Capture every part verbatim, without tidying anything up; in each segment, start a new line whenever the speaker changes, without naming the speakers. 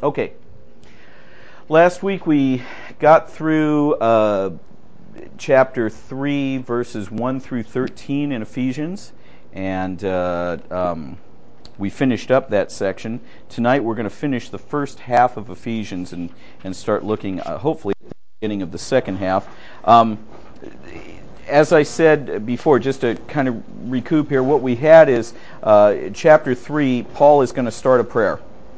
Okay. Last week we got through uh, chapter three, verses one through thirteen in Ephesians, and uh, um, we finished up that section. Tonight we're going to finish the first half of Ephesians and, and start looking, uh, hopefully, at the beginning of the second half. Um, As I said before, just to kind of recoup here, what we had is uh, chapter three, Paul is going to start a prayer.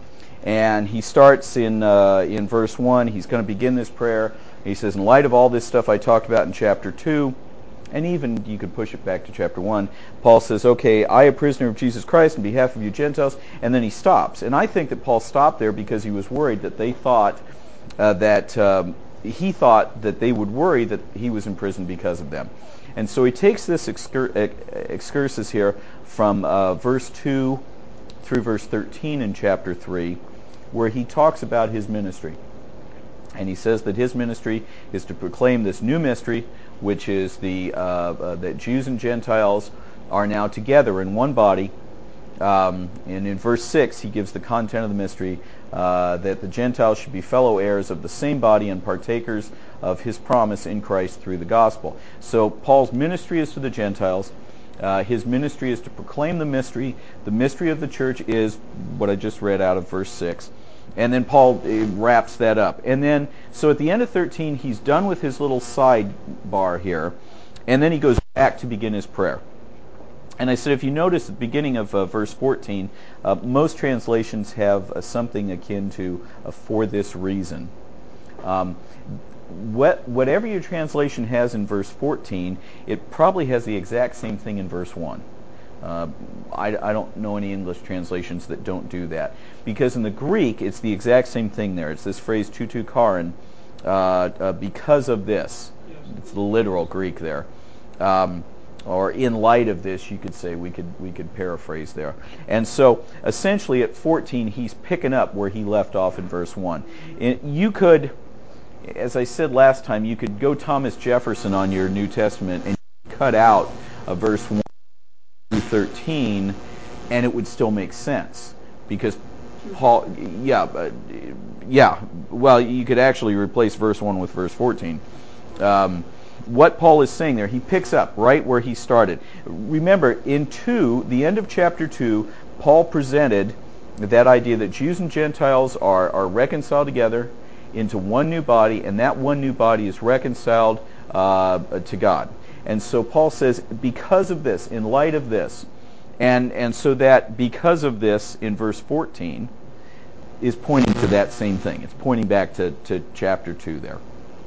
And he starts in uh, in verse one. He's going to begin this prayer. He says, in light of all this stuff I talked about in chapter two, and even you could push it back to chapter one, Paul says, okay, I, a prisoner of Jesus Christ, on behalf of you Gentiles, and then he stops. And I think that Paul stopped there because he was worried that they thought uh, that... Um, he thought that they would worry that he was in prison because of them. And so he takes this excur- excursus here from uh, verse two through verse thirteen in chapter three, where he talks about his ministry. And he says that his ministry is to proclaim this new mystery, which is the uh, uh, that Jews and Gentiles are now together in one body. Um, and in verse six, he gives the content of the mystery, uh, that the Gentiles should be fellow heirs of the same body and partakers of his promise in Christ through the gospel. So Paul's ministry is to the Gentiles. Uh, his ministry is to proclaim the mystery. The mystery of the church is what I just read out of verse six. And then Paul uh, wraps that up. And then, so at the end of thirteen, he's done with his little sidebar here. And then he goes back to begin his prayer. And I said, if you notice at the beginning of uh, verse fourteen, uh, most translations have uh, something akin to uh, for this reason. Um, what, whatever your translation has in verse fourteen, it probably has the exact same thing in verse one. Uh, I, I don't know any English translations that don't do that. Because in the Greek, it's the exact same thing there. It's this phrase, tutu karin, uh, uh, because of this. It's the literal Greek there. Um, Or in light of this, you could say, we could we could paraphrase there. And so, essentially, at fourteen, he's picking up where he left off in verse one. And you could, as I said last time, you could go Thomas Jefferson on your New Testament and cut out a verse one through thirteen, and it would still make sense. Because Paul, yeah, uh, yeah, well, you could actually replace verse one with verse fourteen. Um, What Paul is saying there, he picks up right where he started. Remember, in two, the end of chapter two, Paul presented that idea that Jews and Gentiles are, are reconciled together into one new body, and that one new body is reconciled uh, to God. And so Paul says, because of this, in light of this, and, and so that because of this, in verse fourteen, is pointing to that same thing. It's pointing back to, to chapter two there.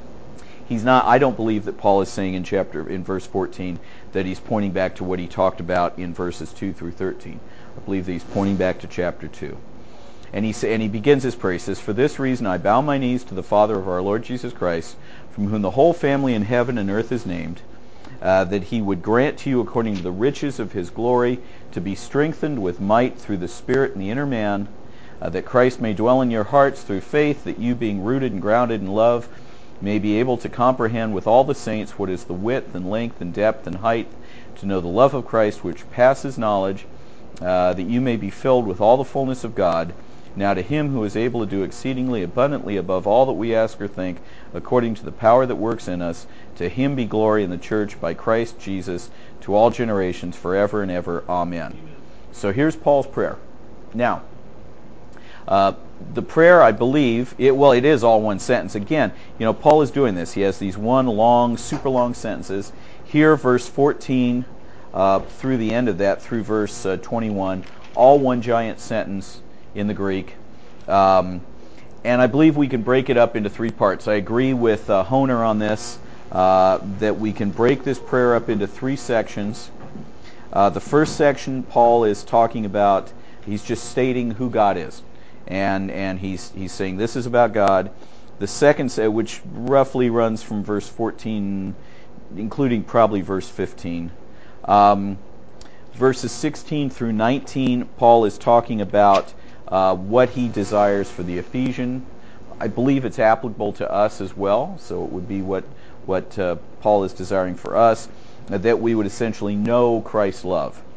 He's not. I don't believe that Paul is saying in chapter in verse fourteen that he's pointing back to what he talked about in verses two through thirteen. I believe that he's pointing back to chapter two. And he and he begins his prayer. He says, "For this reason I bow my knees to the Father of our Lord Jesus Christ, from whom the whole family in heaven and earth is named, uh, that he would grant to you according to the riches of his glory to be strengthened with might through the Spirit in the inner man, uh, that Christ may dwell in your hearts through faith, that you being rooted and grounded in love may be able to comprehend with all the saints what is the width and length and depth and height, to know the love of Christ which passes knowledge, uh, that you may be filled with all the fullness of God. Now to him who is able to do exceedingly abundantly above all that we ask or think, according to the power that works in us, to him be glory in the church by Christ Jesus to all generations forever and ever. Amen." So here's Paul's prayer. Now, Uh, the prayer, I believe, it, well, it is all one sentence. Again, you know, Paul is doing this. He has these one long, super long sentences. Here, verse fourteen uh, through the end of that, through verse uh, twenty-one, all one giant sentence in the Greek. Um, and I believe we can break it up into three parts. I agree with uh, Honer on this, uh, that we can break this prayer up into three sections. Uh, the first section, Paul is talking about, he's just stating who God is. And and he's he's saying this is about God. The second, which roughly runs from verse fourteen, including probably verse fifteen, um, verses sixteen through nineteen, Paul is talking about uh, what he desires for the Ephesian. I believe it's applicable to us as well. So it would be what what uh, Paul is desiring for us, uh, that we would essentially know Christ's love.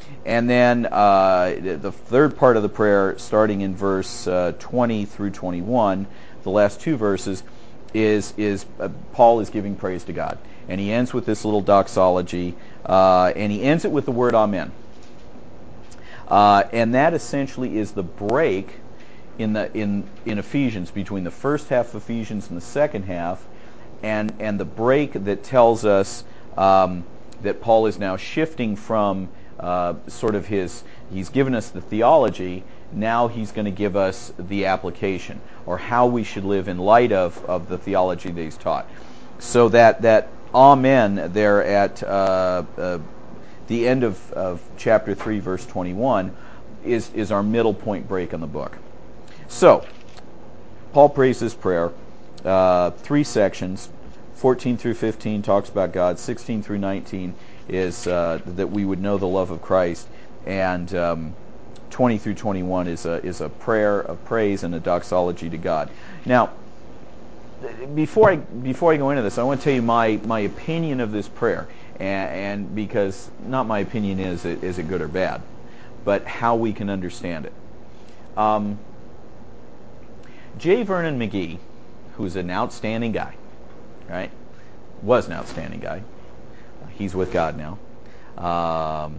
And then uh, the third part of the prayer, starting in verse uh, twenty through twenty-one, the last two verses, is is uh, Paul is giving praise to God, and he ends with this little doxology, uh, and he ends it with the word Amen. Uh, and that essentially is the break in the in in Ephesians between the first half of Ephesians and the second half, and and the break that tells us um, that Paul is now shifting from uh, sort of his he's given us the theology. Now he's going to give us the application, or how we should live in light of, of the theology that he's taught. So that that Amen there at uh, uh, the end of, of chapter three, verse twenty-one, is, is our middle point break in the book. So, Paul prays this prayer, uh, three sections, fourteen through fifteen talks about God, sixteen through nineteen is uh, that we would know the love of Christ, and um, twenty through twenty-one is a is a prayer of praise and a doxology to God. Now, before I before I go into this, I want to tell you my, my opinion of this prayer, and, and because not my opinion is it is it good or bad, but how we can understand it. Um, J. Vernon McGee, who's an outstanding guy, right? Was an outstanding guy. He's with God now. Um,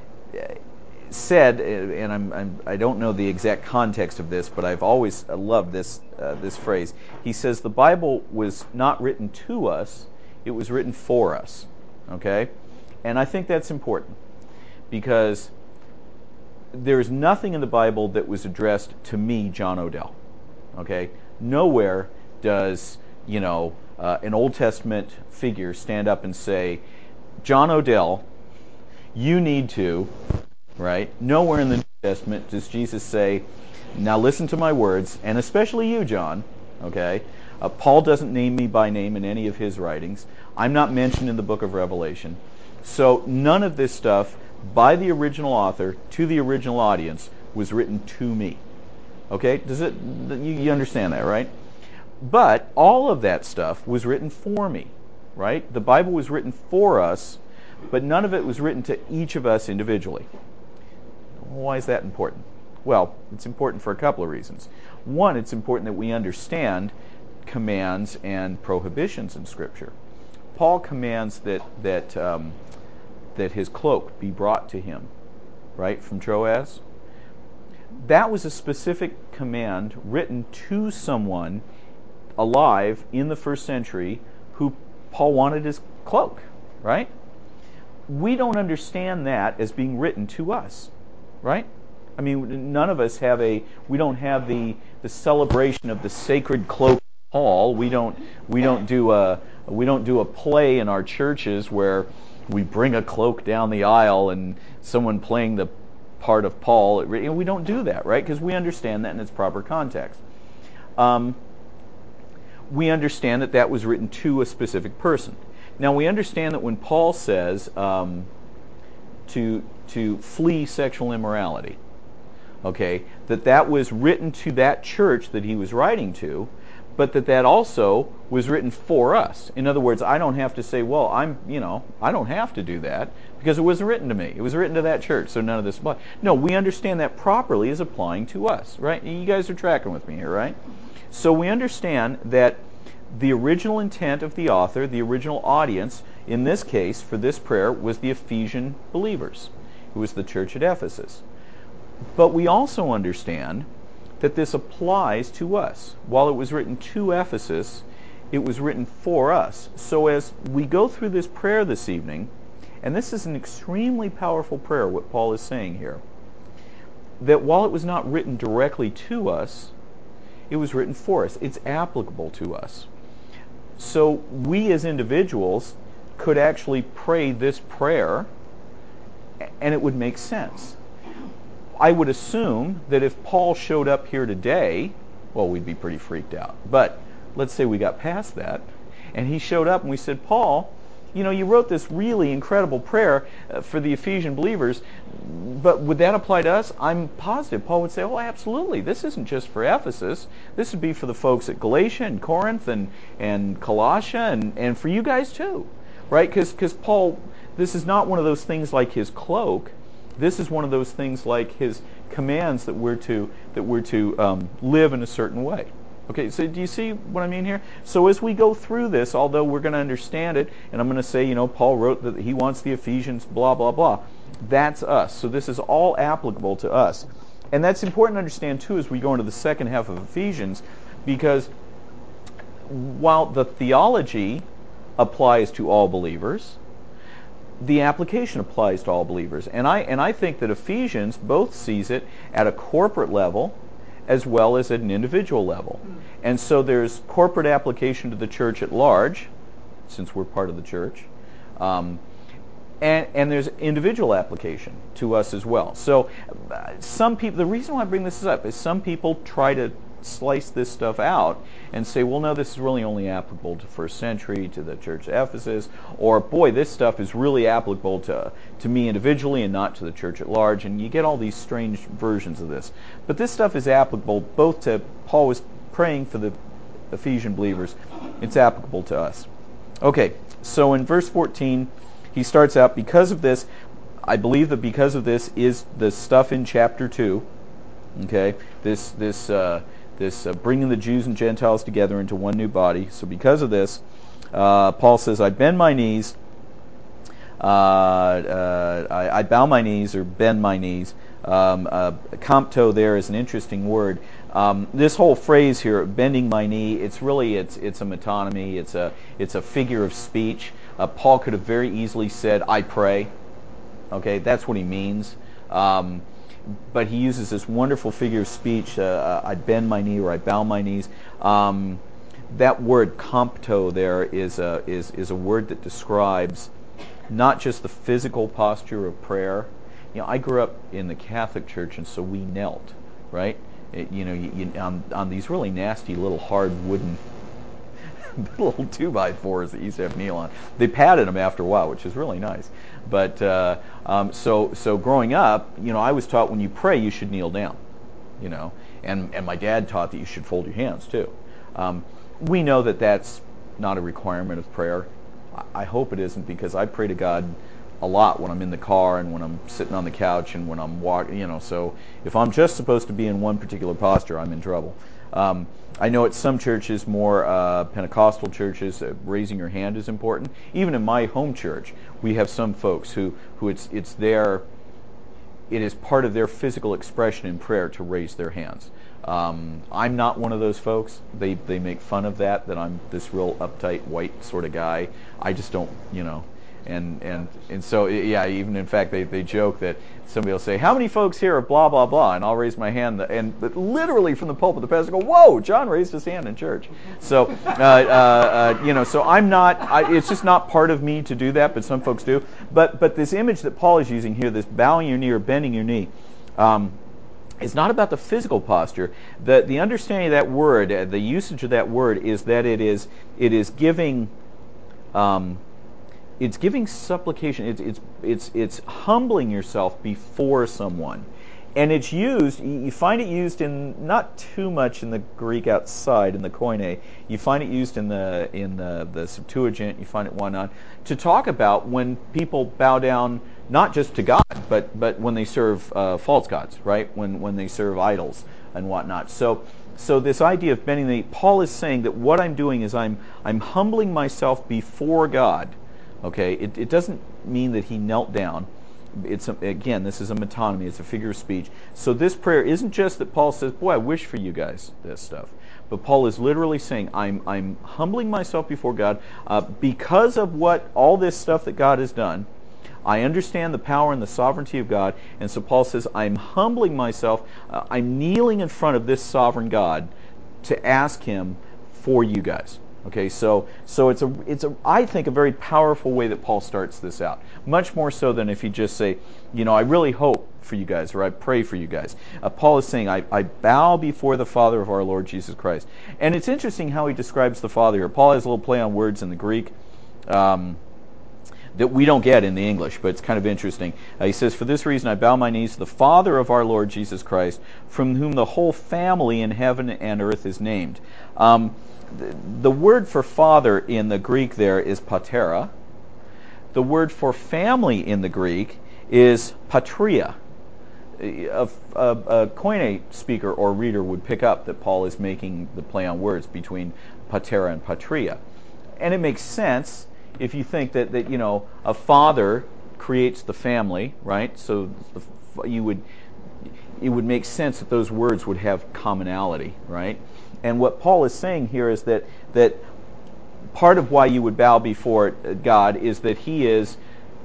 said, and I'm, I'm I don't know the exact context of this, but I've always loved this uh, this phrase. He says the Bible was not written to us; it was written for us. Okay, and I think that's important because there is nothing in the Bible that was addressed to me, John Odell. Okay, nowhere does you know uh, an Old Testament figure stand up and say, John Odell, you need to. Right? Nowhere in the New Testament does Jesus say, now listen to my words, and especially you, John. Okay? Uh, Paul doesn't name me by name in any of his writings. I'm not mentioned in the book of Revelation. So none of this stuff by the original author to the original audience was written to me. Okay? Does it? You, you understand that, right? But all of that stuff was written for me. Right? The Bible was written for us, but none of it was written to each of us individually. Why is that important? Well, it's important for a couple of reasons. One, it's important that we understand commands and prohibitions in Scripture. Paul commands that that um, that his cloak be brought to him, right, from Troas. That was a specific command written to someone alive in the first century who Paul wanted his cloak, right? We don't understand that as being written to us. Right? I mean, none of us have a. We don't have the the celebration of the sacred cloak of Paul. We don't. We don't do a. We don't do a play in our churches where we bring a cloak down the aisle and someone playing the part of Paul. We don't do that, right? Because we understand that in its proper context. Um, we understand that that was written to a specific person. Now we understand that when Paul says. Um, to to flee sexual immorality, okay, that that was written to that church that he was writing to, but that that also was written for us. In other words, I don't have to say, well, I'm, you know, I don't have to do that because it wasn't written to me. It was written to that church, so none of this applies. No, we understand that properly is applying to us, right? You guys are tracking with me here, right? So we understand that the original intent of the author, the original audience, in this case, for this prayer, was the Ephesian believers. It was the church at Ephesus. But we also understand that this applies to us. While it was written to Ephesus, it was written for us. So as we go through this prayer this evening, and this is an extremely powerful prayer, what Paul is saying here, that while it was not written directly to us, it was written for us. It's applicable to us. So we as individuals could actually pray this prayer, and it would make sense. I would assume that if Paul showed up here today, well, we'd be pretty freaked out. But let's say we got past that, and he showed up and we said, Paul, you know, you wrote this really incredible prayer for the Ephesian believers, but would that apply to us? I'm positive Paul would say, oh, absolutely. This isn't just for Ephesus. This would be for the folks at Galatia and Corinth and, and Colossia and, and for you guys too, right? Because Paul, this is not one of those things like his cloak. This is one of those things like his commands that we're to that we're to um, live in a certain way. Okay, so do you see what I mean here? So as we go through this, although we're going to understand it, and I'm going to say, you know, Paul wrote that he wants the Ephesians, blah, blah, blah. That's us. So this is all applicable to us. And that's important to understand, too, as we go into the second half of Ephesians, because while the theology applies to all believers, the application applies to all believers. And I and I think that Ephesians both sees it at a corporate level as well as at an individual level. And so there's corporate application to the church at large, since we're part of the church, um, and, and there's individual application to us as well. So uh, some people, the reason why I bring this up is some people try to slice this stuff out and say, well, no, this is really only applicable to first century, to the church of Ephesus, or boy, this stuff is really applicable to to me individually and not to the church at large, and you get all these strange versions of this. But this stuff is applicable both to, Paul was praying for the Ephesian believers, it's applicable to us. Okay, so in verse fourteen, he starts out, because of this, I believe that because of this is the stuff in chapter two, okay, this, this, uh, this uh, bringing the Jews and Gentiles together into one new body. So because of this, uh, Paul says, I bend my knees, uh, uh, I, I bow my knees or bend my knees. Um, uh, compto there is an interesting word. Um, this whole phrase here, bending my knee, it's really, it's it's a metonymy, it's a, it's a figure of speech. Uh, Paul could have very easily said, I pray. Okay, that's what he means. Um, but he uses this wonderful figure of speech, uh, I bend my knee or I bow my knees. Um, that word compto there is a, is, is a word that describes not just the physical posture of prayer. You know, I grew up in the Catholic Church, and so we knelt, right? It, you know, you, you, on, on these really nasty little hard wooden little two by fours that you used to have kneel on. They padded them after a while, which is really nice. But uh, um, so so growing up, you know, I was taught when you pray you should kneel down, you know, and and my dad taught that you should fold your hands too. Um, we know that that's not a requirement of prayer. I hope it isn't, because I pray to God a lot when I'm in the car and when I'm sitting on the couch and when I'm walking, you know, so if I'm just supposed to be in one particular posture, I'm in trouble. Um, I know at some churches, more uh, Pentecostal churches, uh, raising your hand is important. Even in my home church, we have some folks who, who it's it's their, it is part of their physical expression in prayer to raise their hands. Um, I'm not one of those folks. They they make fun of that, that I'm this real uptight white sort of guy. I just don't, you know. And and and so, yeah, even in fact, they, they joke that somebody will say, how many folks here are blah, blah, blah? And I'll raise my hand. And but literally from the pulpit, the pastor will go, whoa, John raised his hand in church. So, uh, uh, uh, you know, so I'm not, I, it's just not part of me to do that, but some folks do. But but this image that Paul is using here, this bowing your knee or bending your knee, um, it's not about the physical posture. The the understanding of that word, uh, the usage of that word, is that it is it is giving um, it's giving supplication. It's it's it's it's humbling yourself before someone, and it's used. You find it used in not too much in the Greek outside in the Koine. You find it used in the in the, the Septuagint. You find it whatnot to talk about when people bow down, not just to God, but but when they serve uh, false gods, right? When when they serve idols and whatnot. So so this idea of bending the knee, Paul is saying that what I'm doing is I'm I'm humbling myself before God. Okay, it, it doesn't mean that he knelt down. It's a, again, this is a metonymy. It's a figure of speech. So this prayer isn't just that Paul says, "Boy, I wish for you guys this stuff," but Paul is literally saying, "I'm I'm humbling myself before God uh, because of what all this stuff that God has done. I understand the power and the sovereignty of God, and so Paul says, I'm humbling myself. Uh, I'm kneeling in front of this sovereign God to ask Him for you guys." Okay, so so it's a it's a I think a very powerful way that Paul starts this out. Much more so than if he just say, you know, I really hope for you guys, or I pray for you guys. Uh, Paul is saying, I, I bow before the Father of our Lord Jesus Christ. And it's interesting how he describes the Father here. Paul has a little play on words in the Greek um, that we don't get in the English, but it's kind of interesting. Uh, he says, for this reason I bow my knees to the Father of our Lord Jesus Christ, from whom the whole family in heaven and earth is named. Um, the, the word for father in the Greek there is patera. The word for family in the Greek is patria. A, a, a Koine speaker or reader would pick up that Paul is making the play on words between patera and patria. And it makes sense if you think that, that you know, a father creates the family, right? So the, you would it would make sense that those words would have commonality, right? And what Paul is saying here is that that part of why you would bow before God is that he is,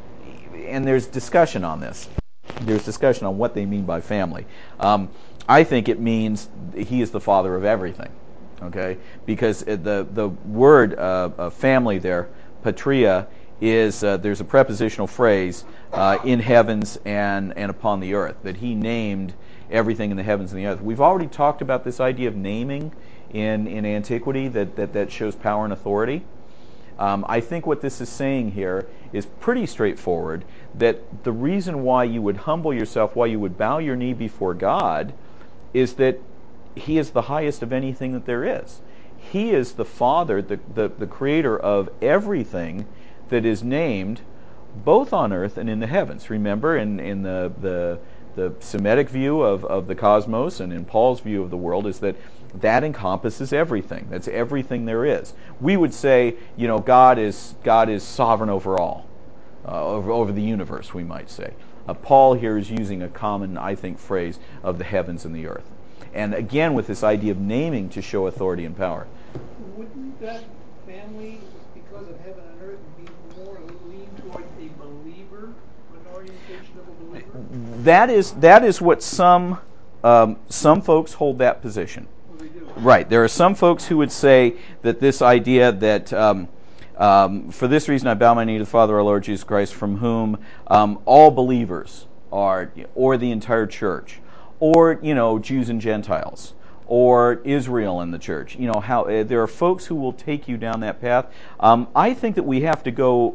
and there's discussion on this. There's discussion on what they mean by family. Um, I think it means he is the father of everything, okay? Because the the word uh, uh, family there, patria, is uh, there's a prepositional phrase uh, in heavens and and upon the earth, that he named everything in the heavens and the earth. We've already talked about this idea of naming in in antiquity, that that, that shows power and authority. Um, I think what this is saying here is pretty straightforward, that the reason why you would humble yourself, why you would bow your knee before God, is that he is the highest of anything that there is. He is the Father, the, the, the creator of everything that is named both on earth and in the heavens. Remember, in, in the, the, the Semitic view of, of the cosmos and in Paul's view of the world, is that that encompasses everything. That's everything there is. We would say, you know, God is God is sovereign over all, uh, over, over the universe, we might say. Uh, Paul here is using a common, I think, phrase of the heavens and the earth. And again, with this idea of naming to show authority and power.
Wouldn't that family, because of heaven and earth, be more lean toward a believer, an orientation of a believer?
That is that is what some um, some folks hold that position. Right. There are some folks who would say that this idea that um, um, for this reason I bow my knee to the Father, our Lord Jesus Christ, from whom um, all believers are, or the entire church, or, you know, Jews and Gentiles, or Israel in the church. You know, how uh, there are folks who will take you down that path. Um, I think that we have to go.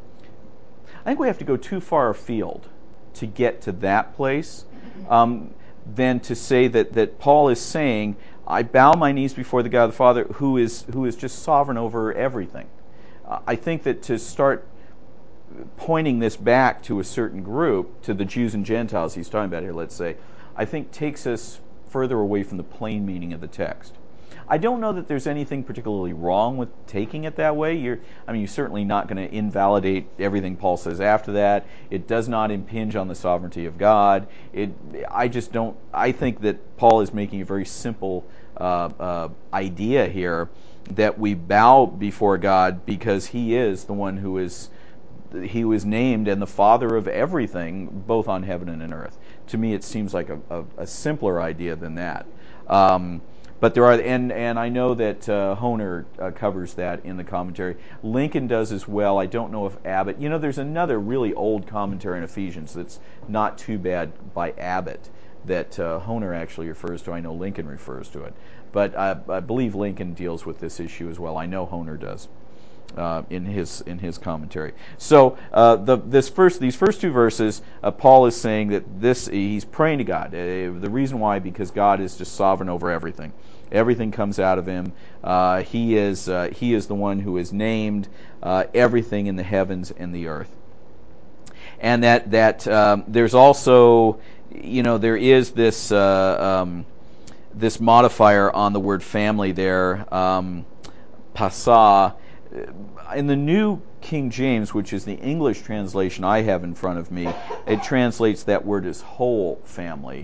I think we have to go too far afield to get to that place, um, than to say that that Paul is saying, I bow my knees before the God the Father, who is who is just sovereign over everything. Uh, I think that to start pointing this back to a certain group, to the Jews and Gentiles he's talking about here, let's say, I think takes us further away from the plain meaning of the text. I don't know that there's anything particularly wrong with taking it that way. You're, I mean, you're certainly not going to invalidate everything Paul says after that. It does not impinge on the sovereignty of God. It, I just don't. I think that Paul is making a very simple uh, uh, idea here, that we bow before God because He is the one who is He was named and the Father of everything, both on heaven and in earth. To me, it seems like a, a, a simpler idea than that. Um, But there are, and and I know that uh, Honer uh, covers that in the commentary. Lincoln does as well. I don't know if Abbott. You know, there's another really old commentary in Ephesians that's not too bad by Abbott that uh, Honer actually refers to. I know Lincoln refers to it, but I, I believe Lincoln deals with this issue as well. I know Honer does. Uh, in his in his commentary. So uh, the this first these first two verses, uh, Paul is saying that this he's praying to God. Uh, the reason why, because God is just sovereign over everything. Everything comes out of Him. Uh, he is uh, He is the one who has named uh, everything in the heavens and the earth. And that that um, there's also, you know, there is this uh, um, this modifier on the word family there, um, pasa. In the New King James, which is the English translation I have in front of me, it translates that word as whole family.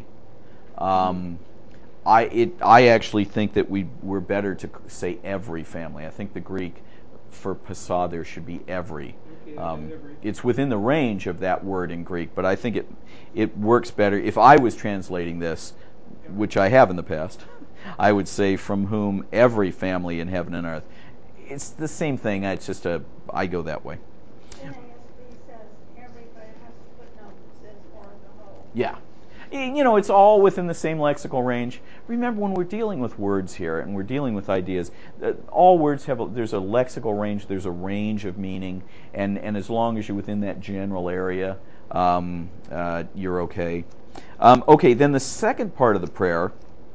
Um, I it I actually think that we we're better to say every family. I think the Greek for pasa there should be every. Um, it's within the range of that word in Greek, but I think it it works better. If I was translating this, which I have in the past, I would say from whom every family in heaven and earth. It's the same thing. It's just a. I go that way.
N A S B says every, but it has a footnote that says or the whole.
Yeah. You know, it's all within the same lexical range. Remember, when we're dealing with words here and we're dealing with ideas, uh, all words have a, there's a lexical range, there's a range of meaning, and, and as long as you're within that general area, um, uh, you're okay. Um, okay, then the second part of the prayer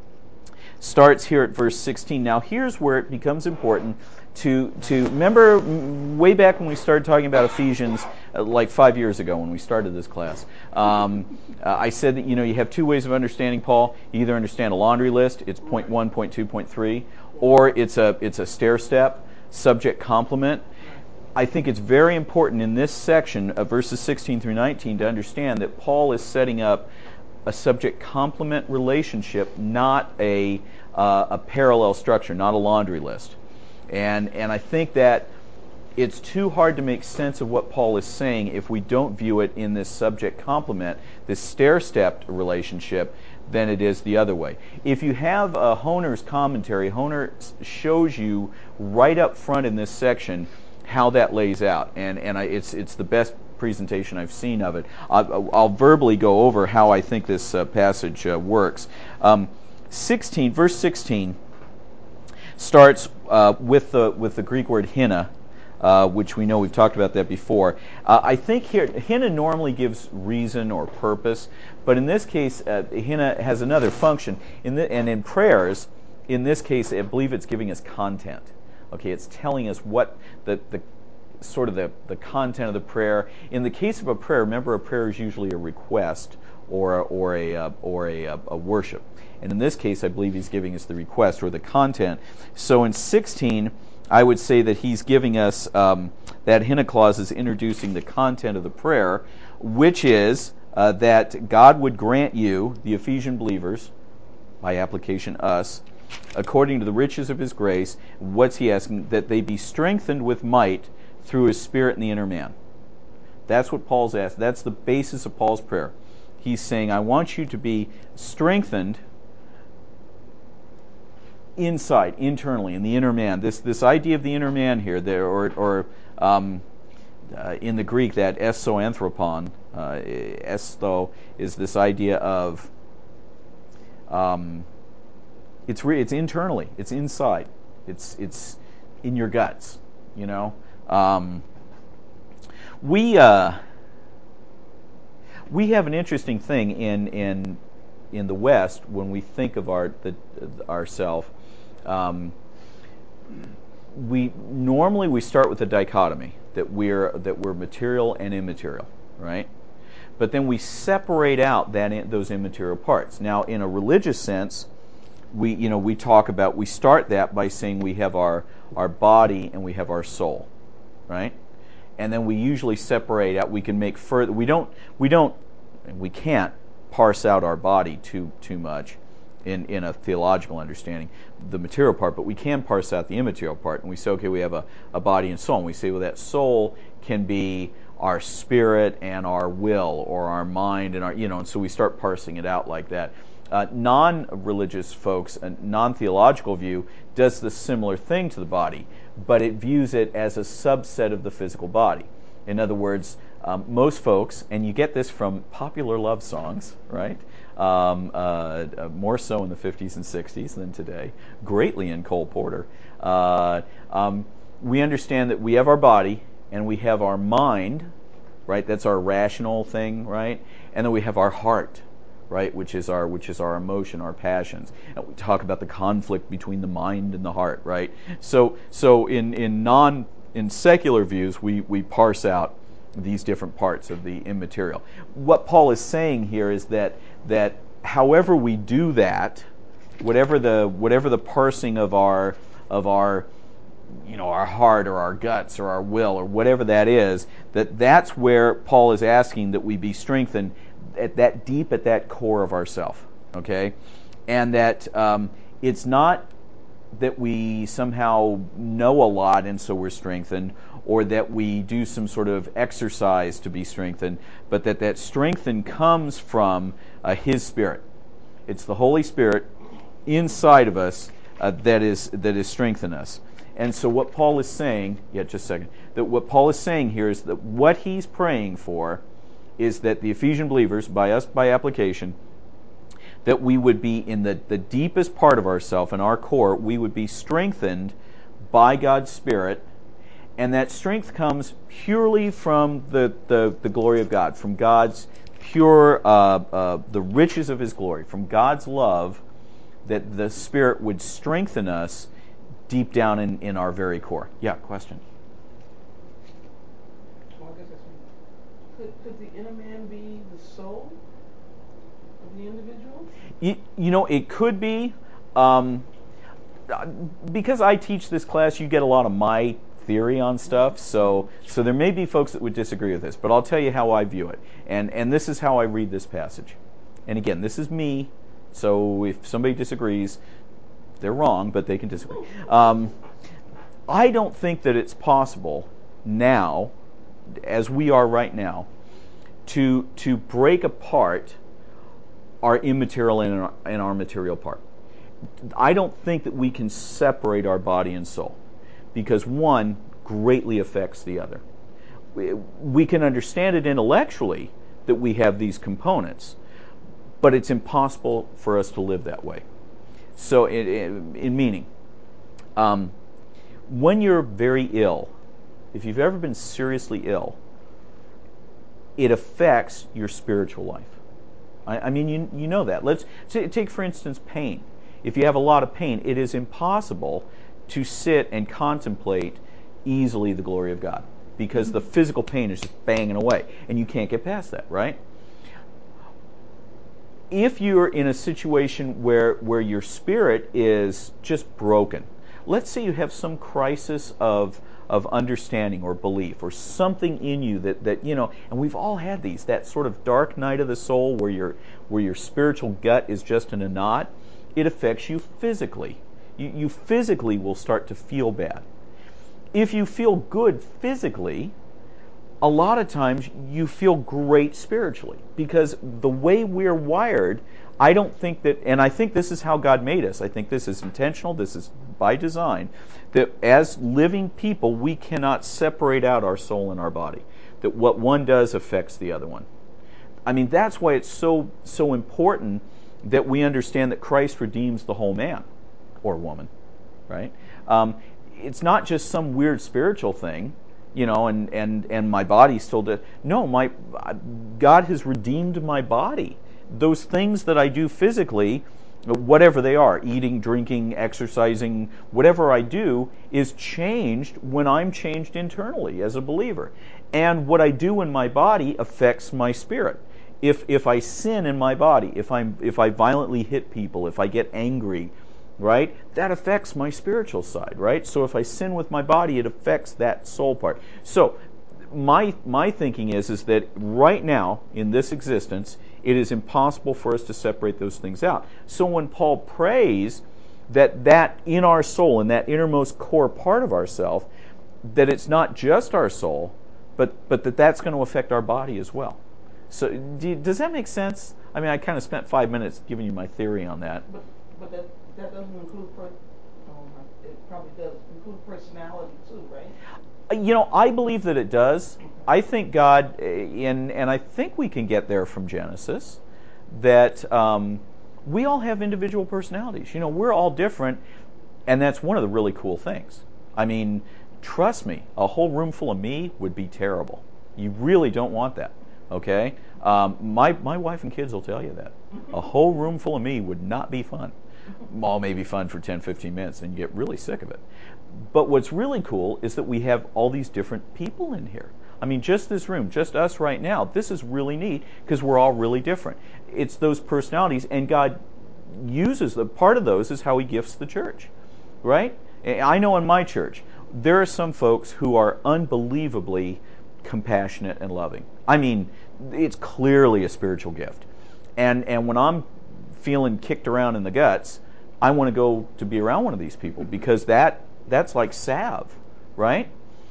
starts here at verse sixteen. Now, here's where it becomes important to to remember way back when we started talking about Ephesians. uh, like five years ago when we started this class. Um, uh, I said that, you know, you have two ways of understanding Paul. You either understand a laundry list, it's point one, point two, point three, or it's a it's a stair step, subject complement. I think it's very important in this section of verses sixteen through nineteen to understand that Paul is setting up a subject complement relationship, not a uh, a parallel structure, not a laundry list. And and I think that it's too hard to make sense of what Paul is saying if we don't view it in this subject complement, this stair-stepped relationship, than it is the other way. If you have a Honer's commentary, Honer shows you right up front in this section how that lays out, and and I, it's it's the best presentation I've seen of it. I'll, I'll verbally go over how I think this uh, passage uh, works. Um, sixteen, verse sixteen starts uh, with the with the Greek word hina, uh, which we know we've talked about that before. Uh, I think here hina normally gives reason or purpose, but in this case, uh, hina has another function. In the, and in prayers, in this case, I believe it's giving us content. Okay, it's telling us what the, the sort of the, the content of the prayer. In the case of a prayer, remember a prayer is usually a request or or a uh, or a, a worship. And in this case, I believe he's giving us the request or the content. So in sixteen, I would say that he's giving us um, that hina clause is introducing the content of the prayer, which is uh, that God would grant you, the Ephesian believers, by application us, according to the riches of his grace. What's he asking? That they be strengthened with might through his Spirit in the inner man. That's what Paul's asked. That's the basis of Paul's prayer. He's saying, I want you to be strengthened inside, internally, in the inner man. This this idea of the inner man here, there, or or um, uh, in the Greek, that esoanthropon, uh, estho, is this idea of um, it's re- it's internally, it's inside, it's it's in your guts, you know. Um, we uh, we have an interesting thing in in in the West when we think of our the ourself. Um, we normally we start with a dichotomy that we're that we're material and immaterial, right? But then we separate out that those immaterial parts. Now, in a religious sense, we you know we talk about we start that by saying we have our our body and we have our soul, right? And then we usually separate out. We can make further. We don't. We don't. We can't parse out our body too too much in in a theological understanding, the material part. But we can parse out the immaterial part. And we say, okay, we have a, a body and soul. And we say, well, that soul can be our spirit and our will, or our mind and our you know. And so we start parsing it out like that. Uh, non-religious folks, a non-theological view, does the similar thing to the body, but it views it as a subset of the physical body. In other words, um, most folks, and you get this from popular love songs, right? Um, uh, uh, more so in the fifties and sixties than today, greatly in Cole Porter. Uh, um, we understand that we have our body and we have our mind, right? That's our rational thing, right? And then we have our heart, right, which is our which is our emotion, our passions. And we talk about the conflict between the mind and the heart, right? So so in in non in secular views, we we parse out these different parts of the immaterial. What Paul is saying here is that that however we do that, whatever the whatever the parsing of our of our you know our heart or our guts or our will or whatever that is, that that's where Paul is asking that we be strengthened at that deep, at that core of ourself, okay? And that um, it's not that we somehow know a lot and so we're strengthened, or that we do some sort of exercise to be strengthened, but that that strengthen comes from uh, His Spirit. It's the Holy Spirit inside of us uh, that is that is strengthening us. And so what Paul is saying, yeah, just a second, that what Paul is saying here is that what he's praying for is that the Ephesian believers, by us by application, that we would be in the, the deepest part of ourself, in our core, we would be strengthened by God's Spirit, and that strength comes purely from the, the, the glory of God, from God's pure, uh, uh, the riches of His glory, from God's love, that the Spirit would strengthen us deep down in, in our very core. Yeah, question?
Well, I guess that's
Could, could the inner man be the soul of the individual?
You, you know, it could be. Um, because I teach this class, you get a lot of my theory on stuff, so so there may be folks that would disagree with this, but I'll tell you how I view it. And and this is how I read this passage. And again, this is me, so if somebody disagrees, they're wrong, but they can disagree. Um, I don't think that it's possible now, as we are right now, to to break apart our immaterial and our, and our material part. I don't think that we can separate our body and soul, because one greatly affects the other. We, we can understand it intellectually that we have these components, but it's impossible for us to live that way. So, in, in, in meaning, um, when you're very ill, if you've ever been seriously ill, it affects your spiritual life. I, I mean, you you know that. Let's t- take, for instance, pain. If you have a lot of pain, it is impossible to sit and contemplate easily the glory of God, because the physical pain is just banging away, and you can't get past that, right? If you're in a situation where where your spirit is just broken, let's say you have some crisis of of understanding or belief or something in you that, that you know, and we've all had these, that sort of dark night of the soul where your where your spiritual gut is just in a knot. It affects you physically. You, you physically will start to feel bad. If you feel good physically, a lot of times you feel great spiritually, because the way we're wired, I don't think that, and I think this is how God made us. I think this is intentional, this is by design, that as living people, we cannot separate out our soul and our body, that what one does affects the other one. I mean, that's why it's so so important that we understand that Christ redeems the whole man or woman, right? Um, it's not just some weird spiritual thing, you know, and, and, and my body's still dead. No, my God has redeemed my body. Those things that I do physically, whatever they are, eating, drinking, exercising, whatever I do, is changed when I'm changed internally as a believer. And what I do in my body affects my spirit. If if I sin in my body, if I'm if I violently hit people, if I get angry, right, that affects my spiritual side, right? So if I sin with my body, it affects that soul part. So my my thinking is is that right now in this existence, it is impossible for us to separate those things out. So when Paul prays that that in our soul, in that innermost core part of ourself, that it's not just our soul, but but that that's going to affect our body as well. So do you, does that make sense? I mean, I kind of spent five minutes giving you my theory on that.
But but that that doesn't include per, oh my, it probably does include personality too, right?
You know, I believe that it does. I think God, and and I think we can get there from Genesis, that um, we all have individual personalities. You know, we're all different, and that's one of the really cool things. I mean, trust me, a whole room full of me would be terrible. You really don't want that. Okay, um, my my wife and kids will tell you that a whole room full of me would not be fun. All may be fun for ten, fifteen minutes, and you get really sick of it. But what's really cool is that we have all these different people in here. I mean, just this room, just us right now. This is really neat because we're all really different. It's those personalities, and God uses the part of those is how He gifts the church, right? I know in my church there are some folks who are unbelievably compassionate and loving. I mean, it's clearly a spiritual gift. And and when I'm feeling kicked around in the guts, I want to go to be around one of these people, because that that's like salve, right?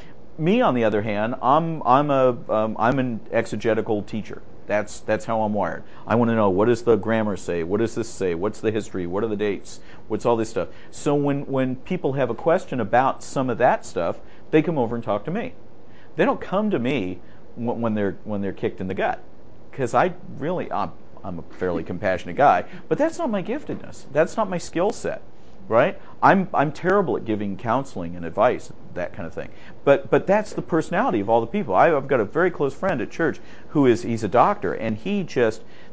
Me, on the other hand, I'm I'm a um, I'm an exegetical teacher. That's that's how I'm wired. I want to know, what does the grammar say? What does this say? What's the history? What are the dates? What's all this stuff? So when when people have a question about some of that stuff, they come over and talk to me. They don't come to me when they're when they're kicked in the gut, because I really I'm, I'm a fairly compassionate guy, but that's not my giftedness. That's not my skill set, right? I'm I'm terrible at giving counseling and advice, that kind of thing. But but that's the personality of all the people. I, I've got a very close friend at church who is he's a doctor, and he just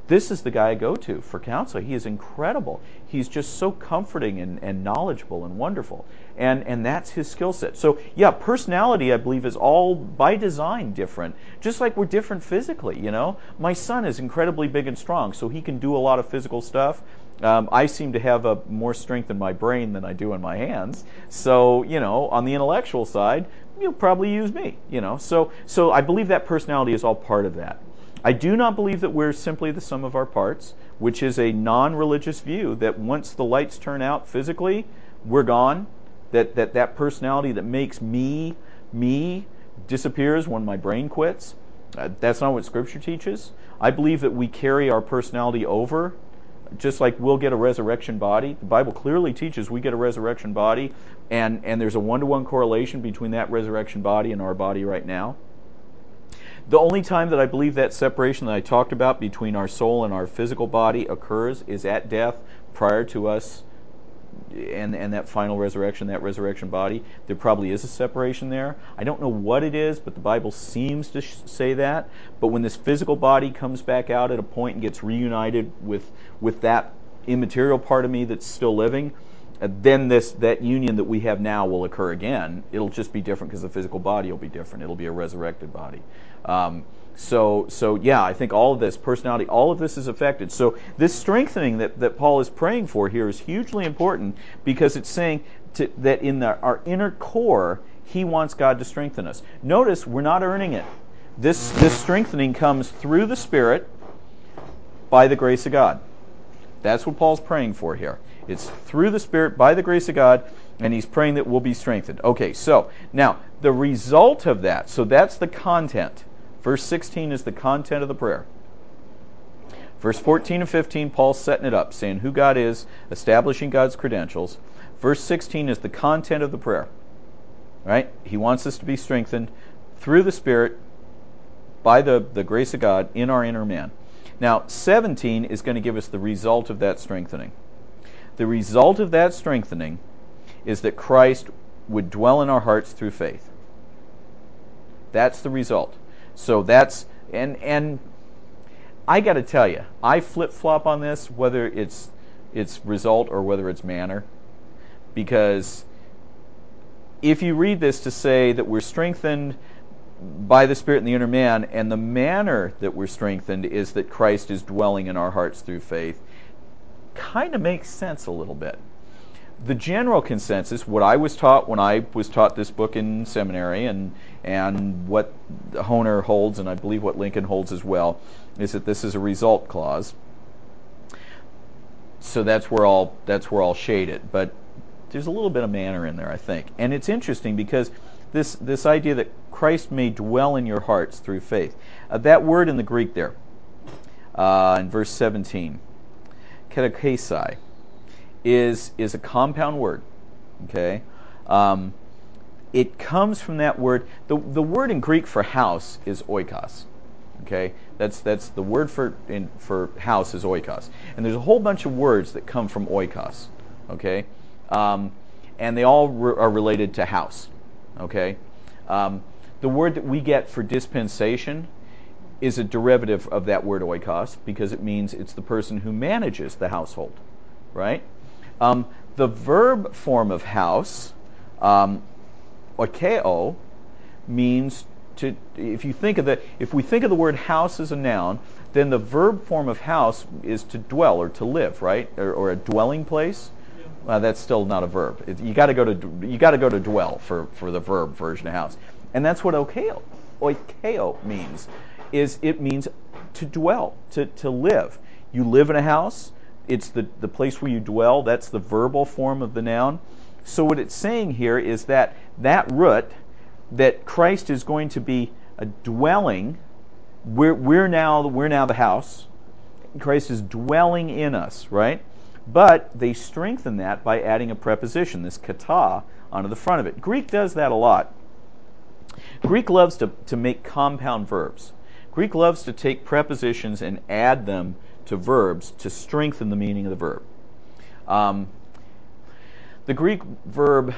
This is the guy I go to for counseling. He is incredible. He's just so comforting and, and knowledgeable and wonderful. And and that's his skill set. So yeah, personality, I believe, is all by design different. Just like we're different physically, you know. My son is incredibly big and strong, so he can do a lot of physical stuff. Um, I seem to have a, more strength in my brain than I do in my hands. So, you know, on the intellectual side, you'll probably use me, you know. So so I believe that personality is all part of that. I do not believe that we're simply the sum of our parts, which is a non-religious view that once the lights turn out physically, we're gone. That that, that personality that makes me, me, disappears when my brain quits. Uh, that's not what Scripture teaches. I believe that we carry our personality over, just like we'll get a resurrection body. The Bible clearly teaches we get a resurrection body, and, and there's a one-to-one correlation between that resurrection body and our body right now. The only time that I believe that separation that I talked about between our soul and our physical body occurs is at death, prior to us and, and that final resurrection, that resurrection body. There probably is a separation there. I don't know what it is, but the Bible seems to sh- say that. But when this physical body comes back out at a point and gets reunited with, with that immaterial part of me that's still living, uh, then this that union that we have now will occur again. It'll just be different because the physical body will be different. It'll be a resurrected body. Um, so, so yeah, I think all of this, personality, all of this is affected. So this strengthening that, that Paul is praying for here is hugely important because it's saying to, that in the, our inner core, he wants God to strengthen us. Notice, we're not earning it. This, this strengthening comes through the Spirit by the grace of God. That's what Paul's praying for here. It's through the Spirit, by the grace of God, and he's praying that we'll be strengthened. Okay, so now the result of that, so that's the content. Verse sixteen is the content of the prayer. Verse fourteen and fifteen, Paul's setting it up, saying who God is, establishing God's credentials. Verse sixteen is the content of the prayer. Right? He wants us to be strengthened through the Spirit, by the, the grace of God, in our inner man. Now, seventeen is going to give us the result of that strengthening. The result of that strengthening is that Christ would dwell in our hearts through faith. That's the result. So that's, and and I got to tell you, I flip-flop on this, whether it's it's result or whether it's manner, because if you read this to say that we're strengthened by the Spirit in the inner man, and the manner that we're strengthened is that Christ is dwelling in our hearts through faith, kind of makes sense a little bit. The general consensus, what I was taught when I was taught this book in seminary, and and what Honer holds, and I believe what Lincoln holds as well, is that this is a result clause. So that's where I'll that's where I'll shade it. But there's a little bit of manner in there, I think, and it's interesting because this this idea that Christ may dwell in your hearts through faith. Uh, that word in the Greek there, uh, in verse seventeen, katakesai, is is a compound word. Okay, um, it comes from that word. the The word in Greek for house is oikos. Okay, that's that's the word for in, for house is oikos, and there's a whole bunch of words that come from oikos. Okay, um, and they all re- are related to house. Okay, um, the word that we get for dispensation is a derivative of that word oikos because it means it's the person who manages the household, right? Um, the verb form of house, um, oikeo, means to. If you think of the, if we think of the word house as a noun, then the verb form of house is to dwell or to live, right? Or, or a dwelling place. Uh, that's still not a verb. It, you got to go to you got to go to dwell for, for the verb version of house, and that's what oikeo oikeo means. Is it means to dwell, to to live. You live in a house. It's the the place where you dwell. That's the verbal form of the noun. So what it's saying here is that that root, that Christ is going to be a dwelling. We're we're now we're now the house. Christ is dwelling in us, right? But they strengthen that by adding a preposition, this kata, onto the front of it. Greek does that a lot. Greek loves to, to make compound verbs. Greek loves to take prepositions and add them to verbs to strengthen the meaning of the verb. Um, the Greek verb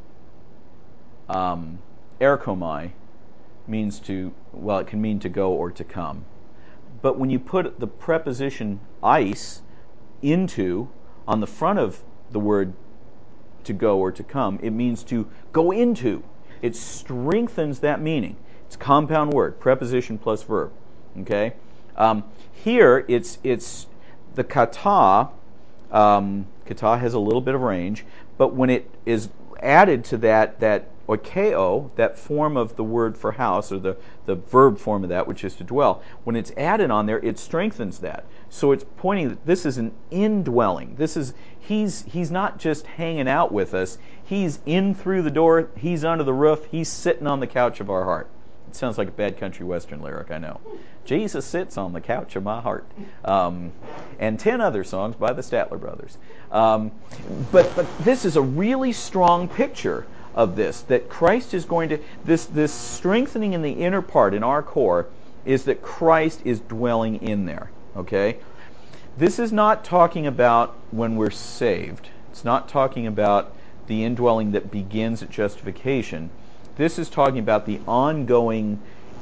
um, erkomai means to, well, it can mean to go or to come. But when you put the preposition ice into on the front of the word to go or to come, it means to go into. It strengthens that meaning. It's a compound word, preposition plus verb. Okay. Um, here it's it's the kata. Um, kata has a little bit of range, but when it is added to that that oikeo, that form of the word for house, or the, the verb form of that, which is to dwell, when it's added on there, it strengthens that. So it's pointing that this is an indwelling. This is he's he's not just hanging out with us. He's in through the door. He's under the roof. He's sitting on the couch of our heart. It sounds like a bad country western lyric, I know. Jesus sits on the couch of my heart. Um, and ten other songs by the Statler Brothers. Um, but but this is a really strong picture of this, that Christ is going to, this this strengthening in the inner part, in our core, is that Christ is dwelling in there. Okay? This is not talking about when we're saved. It's not talking about the indwelling that begins at justification. This is talking about the ongoing.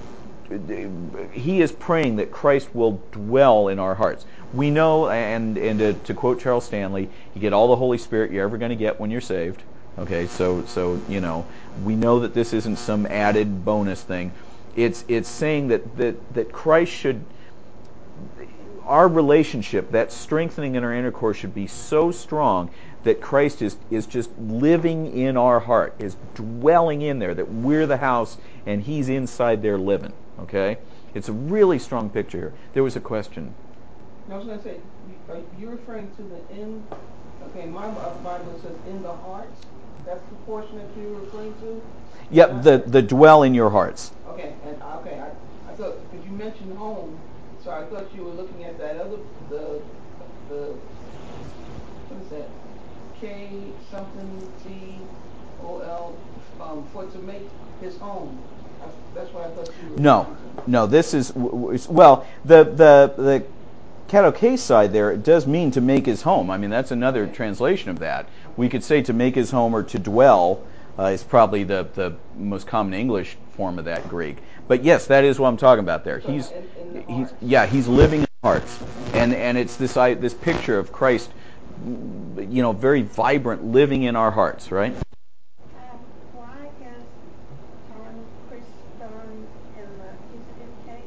He is praying that Christ will dwell in our hearts. We know, and and to, to quote Charles Stanley, you get all the Holy Spirit you're ever going to get when you're saved. Okay, so so you know, we know that this isn't some added bonus thing. It's it's saying that that that Christ should, our relationship, that strengthening in our inner core, should be so strong that Christ is, is just living in our heart, is dwelling in there, that we're the house and He's inside there living. Okay? It's a really strong picture here. There was a question.
I was going to say, are you referring to the in, okay, my Bible says in the hearts? That's the portion that you're referring to?
Yep, the, the dwell in your hearts.
Okay, and okay, I, I thought, because you mentioned home, so I thought you were looking at that other, the, the, what is that? K something T O L, um, for to make his home. That's, that's what I thought you were.
No, no. This is well, the the the Kato side there. It does mean to make his home. I mean, that's another okay. translation of that. We could say to make his home or to dwell uh, is probably the the most common English form of that Greek. But yes, that is what I'm talking about there.
So
he's
in, in the
he's
hearts.
yeah, he's living in hearts, and and it's this I, this picture of Christ, you know, very vibrant, living in our hearts, right?
Um, why is Tom Chris done in the accusative case?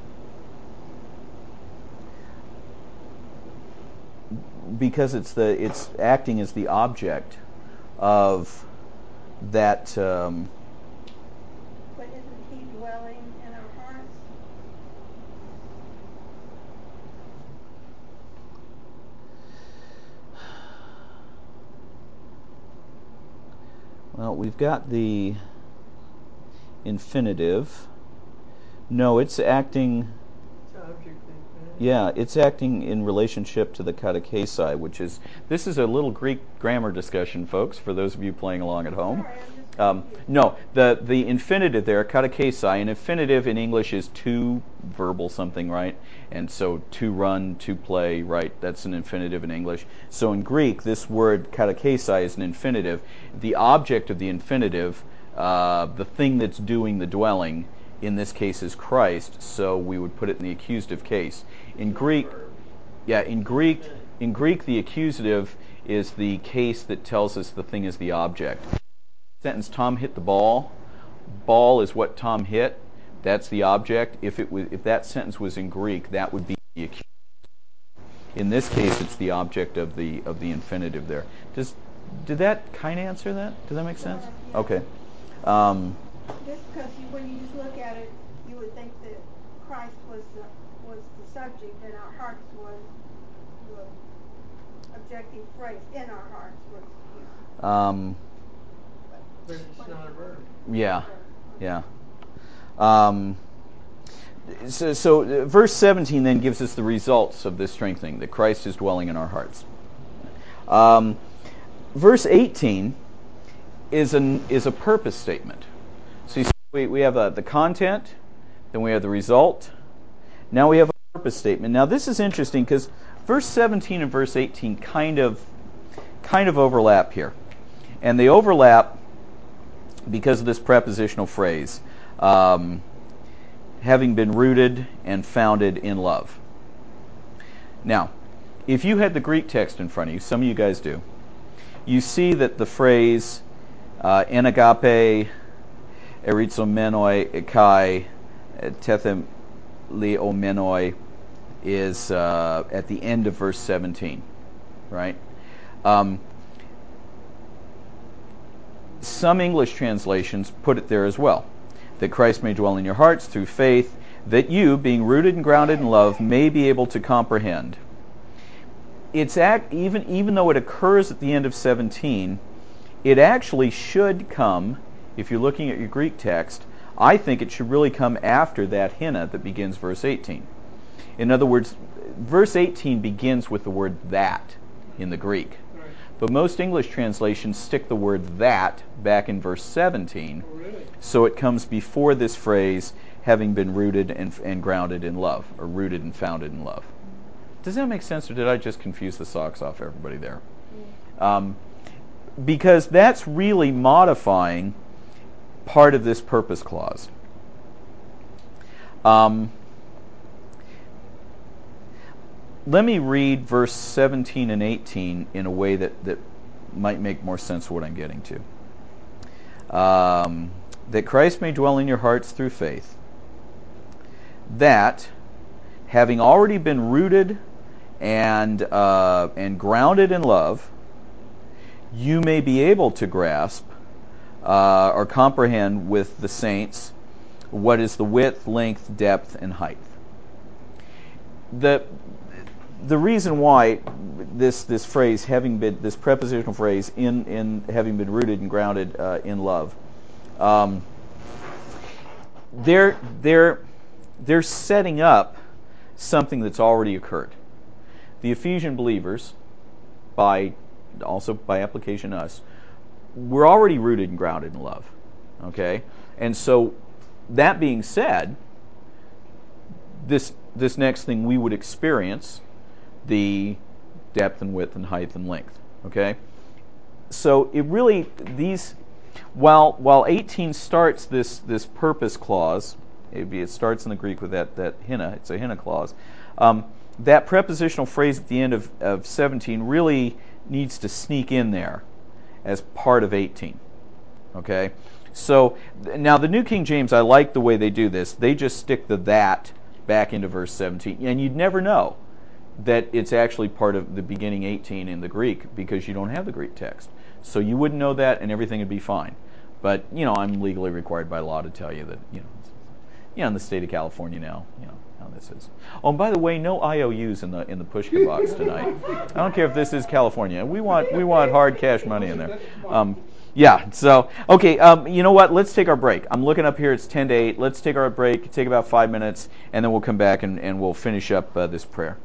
Because it's the it's acting as the object of that. Um,
But isn't He dwelling in our hearts?
well, we've got the infinitive. No, it's acting. Yeah, it's acting in relationship to the katakesai, which is, this is a little Greek grammar discussion, folks, for those of you playing along at home.
Sorry, I'm just
Um, no, the, the infinitive there, katakesai, an infinitive in English is to verbal something, right? And so to run, to play, right? That's an infinitive in English. So in Greek, this word katakesai is an infinitive. The object of the infinitive, uh, the thing that's doing the dwelling, in this case is Christ, so we would put it in the accusative case. In Greek, yeah, in Greek, in Greek, the accusative is the case that tells us the thing is the object. Sentence: Tom hit the ball. Ball is what Tom hit. That's the object. If it was, if that sentence was in Greek, that would be the accusative. In this case, it's the object of the of the infinitive there. Does did that kind of answer that? Does that make sense?
Sure, yeah.
Okay. Um,
Just because you, when you just look at it, you would think that Christ was the, was the subject and our hearts was the objective phrase in our hearts was, you know.
um,
But it's not a verb.
yeah, yeah. Um, so, so uh, verse seventeen then gives us the results of this strengthening, that Christ is dwelling in our hearts. Um, verse eighteen is an is a purpose statement. So you see, we, we have uh, the content, then we have the result, now we have a purpose statement. Now this is interesting because verse seventeen and verse eighteen kind of kind of overlap here. And they overlap because of this prepositional phrase. Um, having been rooted and founded in love. Now, if you had the Greek text in front of you, some of you guys do, you see that the phrase uh, en agape, erizomenoi, kai, tethemleomenoi is uh, at the end of verse seventeen, right? Um, some English translations put it there as well, that Christ may dwell in your hearts through faith, that you, being rooted and grounded in love, may be able to comprehend. It's act, even even though it occurs at the end of seventeen, it actually should come, if you're looking at your Greek text, I think it should really come after that hina that begins verse eighteen. In other words, verse eighteen begins with the word that in the Greek.
Right.
But most English translations stick the word that back in verse seventeen,
Oh, really?
so it comes before this phrase, having been rooted and, and grounded in love, or rooted and founded in love. Does that make sense, or did I just confuse the socks off everybody there? Um, because that's really modifying part of this purpose clause. Um, let me read verse seventeen and eighteen in a way that, that might make more sense of what I'm getting to. Um, that Christ may dwell in your hearts through faith, that, having already been rooted and uh, and grounded in love, you may be able to grasp uh, or comprehend with the saints what is the width, length, depth, and height. The the reason why this this phrase, having been this prepositional phrase in in having been rooted and grounded uh, in love, um, they're they're they're setting up something that's already occurred. The Ephesian believers, by also by application us, we're already rooted and grounded in love. Okay? And so that being said, this this next thing we would experience, the depth and width and height and length. Okay? So it really, these, while while eighteen starts this this purpose clause, it, it starts in the Greek with that, that hina, it's a hina clause, um, that prepositional phrase at the end of, of seventeen really needs to sneak in there as part of eighteen. Okay? So now the New King James, I like the way they do this. They just stick the that back into verse seventeen. And you'd never know that it's actually part of the beginning eighteen in the Greek because you don't have the Greek text. So you wouldn't know that and everything would be fine. But, you know, I'm legally required by law to tell you that, you know, you know, in the state of California now, you know, how this is. Oh, and by the way, no I O Us in the in the pushka box tonight. I don't care if this is California. We want we want hard cash money in there. Um, yeah. So okay. Um, you know what? Let's take our break. I'm looking up here. It's ten to eight. Let's take our break. Take about five minutes, and then we'll come back and, and we'll finish up uh, this prayer.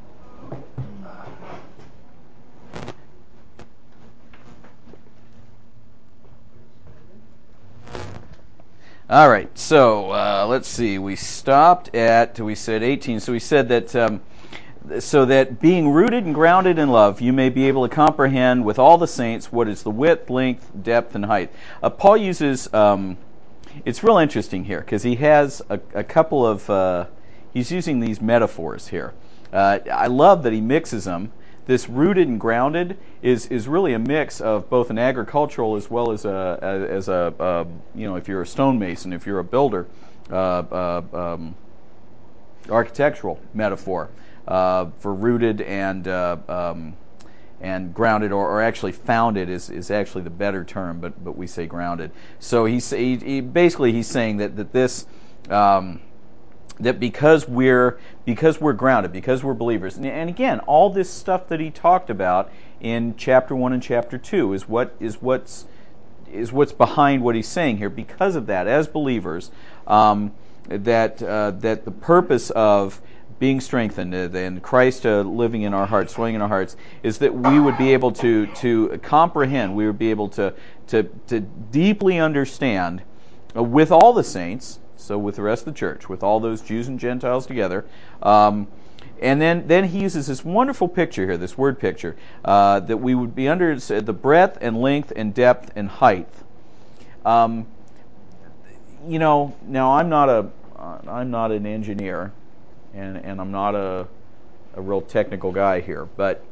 All right, so uh, let's see. We stopped at, we said eighteen. So we said that, um, so that being rooted and grounded in love, you may be able to comprehend with all the saints what is the width, length, depth, and height. Uh, Paul uses, um, it's real interesting here because he has a, a couple of, uh, he's using these metaphors here. Uh, I love that he mixes them. This rooted and grounded is is really a mix of both an agricultural as well as a as a uh, you know, if you're a stonemason, if you're a builder, uh, uh, um, architectural metaphor uh, for rooted and uh, um, and grounded, or, or actually founded is, is actually the better term, but but we say grounded. So he's he, he basically he's saying that that this. Um, That because we're because we're grounded, because we're believers, and, and again, all this stuff that he talked about in chapter one and chapter two is what is what's is what's behind what he's saying here. Because of that, as believers, um, that uh, that the purpose of being strengthened uh, and Christ uh, living in our hearts, dwelling in our hearts, is that we would be able to to comprehend, we would be able to to to deeply understand uh, with all the saints. So with the rest of the church, with all those Jews and Gentiles together. Um, and then, then he uses this wonderful picture here, this word picture, uh, that we would be under the breadth and length and depth and height. Um, you know, now I'm not a I'm not an engineer, and, and I'm not a, a real technical guy here, but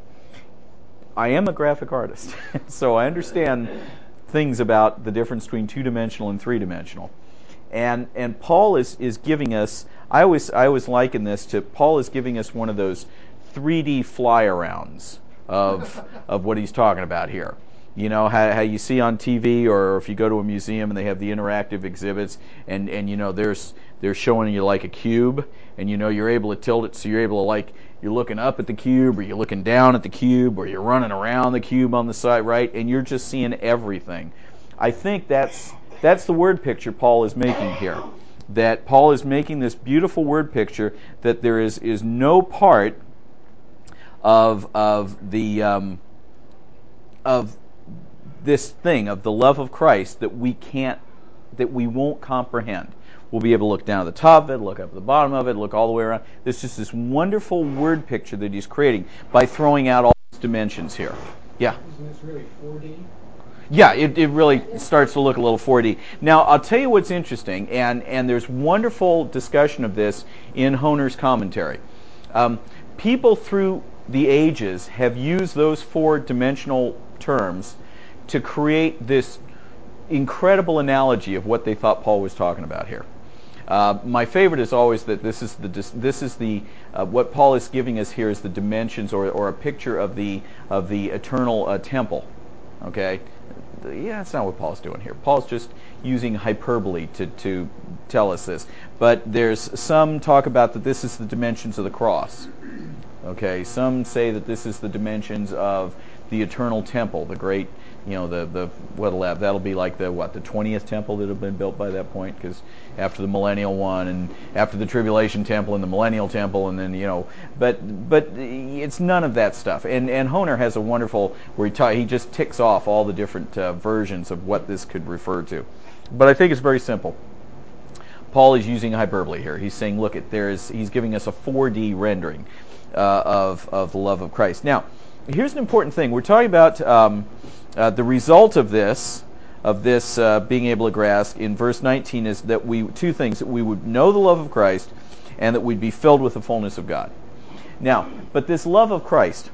I am a graphic artist, so I understand things about the difference between two-dimensional and three-dimensional. And and Paul is, is giving us, I always I always liken this to, Paul is giving us one of those three D fly-arounds of of what he's talking about here. You know, how, how you see on T V, or if you go to a museum and they have the interactive exhibits, and, and you know, there's they're showing you like a cube, and you know, you're able to tilt it, so you're able to, like, you're looking up at the cube, or you're looking down at the cube, or you're running around the cube on the side, right? And you're just seeing everything. I think that's that's the word picture Paul is making here. That Paul is making this beautiful word picture that there is, is no part of of the um, of this thing of the love of Christ that we can't, that we won't comprehend. We'll be able to look down at the top of it, look up at the bottom of it, look all the way around. There's just this wonderful word picture that he's creating by throwing out all these dimensions here. Yeah?
Isn't this really four D?
Yeah, it, it really starts to look a little four D. Now, I'll tell you what's interesting, and, and there's wonderful discussion of this in Honer's commentary. Um, people through the ages have used those four-dimensional terms to create this incredible analogy of what they thought Paul was talking about here. Uh, my favorite is always that this is the this is the uh, what Paul is giving us here is the dimensions, or or a picture of the of the eternal uh, temple. Okay, yeah, that's not what Paul's doing here. Paul's just using hyperbole to to tell us this. But there's some talk about that this is the dimensions of the cross. Okay, some say that this is the dimensions of the eternal temple, the great, you know, the the what'll have, that'll be like the what the twentieth temple that have been built by that point, because after the millennial one, and after the tribulation temple and the millennial temple, and then, you know, but but it's none of that stuff. And and Honer has a wonderful where he ta- he just ticks off all the different uh, versions of what this could refer to. But I think it's very simple. Paul is using hyperbole here. He's saying, look, it there is he's giving us a four D rendering uh, of of the love of Christ. Now, here's an important thing. We're talking about um, uh, the result of this, of this uh, being able to grasp in verse nineteen is that we two things: that we would know the love of Christ, and that we'd be filled with the fullness of God. Now, but this love of Christ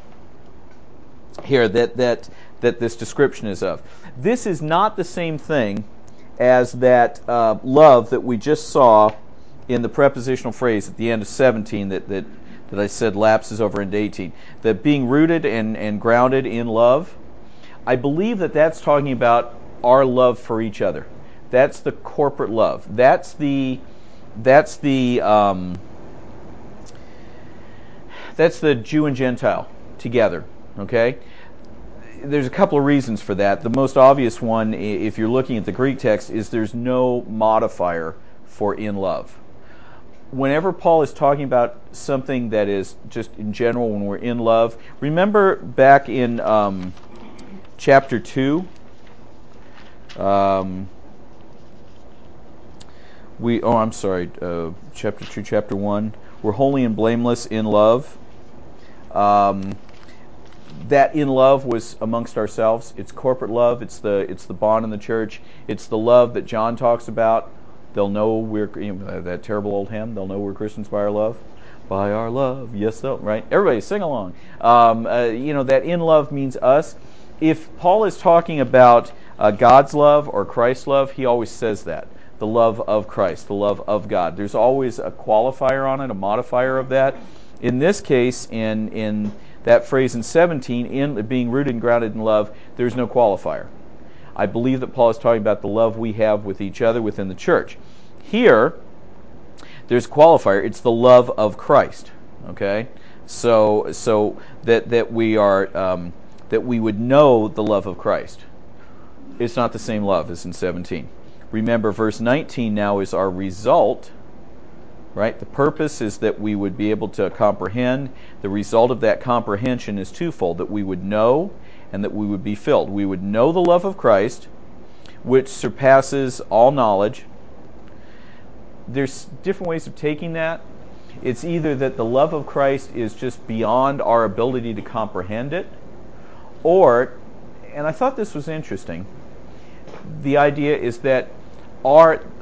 here that that that this description is of, this is not the same thing as that uh, love that we just saw in the prepositional phrase at the end of seventeen that that. that I said lapses over into eighteen, that being rooted and, and grounded in love. I believe that that's talking about our love for each other. That's the corporate love. That's the that's the um, that's the Jew and Gentile together. Okay. There's a couple of reasons for that. The most obvious one, if you're looking at the Greek text, is there's no modifier for in love. Whenever Paul is talking about something that is just in general, when we're in love, remember back in um, chapter two, um, we oh I'm sorry, uh, chapter two, chapter one, we're holy and blameless in love. Um, that in love was amongst ourselves. It's corporate love. It's the it's the bond in the church. It's the love that John talks about. They'll know we're, you know, that terrible old hymn, they'll know we're Christians by our love. By our love, yes, they'll, right? Everybody sing along. Um, uh, you know, that in love means us. If Paul is talking about uh, God's love or Christ's love, he always says that. The love of Christ, the love of God. There's always a qualifier on it, a modifier of that. In this case, in in that phrase in seventeen, in being rooted and grounded in love, there's no qualifier. I believe that Paul is talking about the love we have with each other within the church. Here, there's a qualifier. It's the love of Christ. Okay, so so that that we are um, that we would know the love of Christ. It's not the same love as in seventeen. Remember, verse nineteen now is our result. Right? The purpose is that we would be able to comprehend. The result of that comprehension is twofold: that we would know, and that we would be filled. We would know the love of Christ, which surpasses all knowledge. There's different ways of taking that. It's either that the love of Christ is just beyond our ability to comprehend it, or, and I thought this was interesting, the idea is that our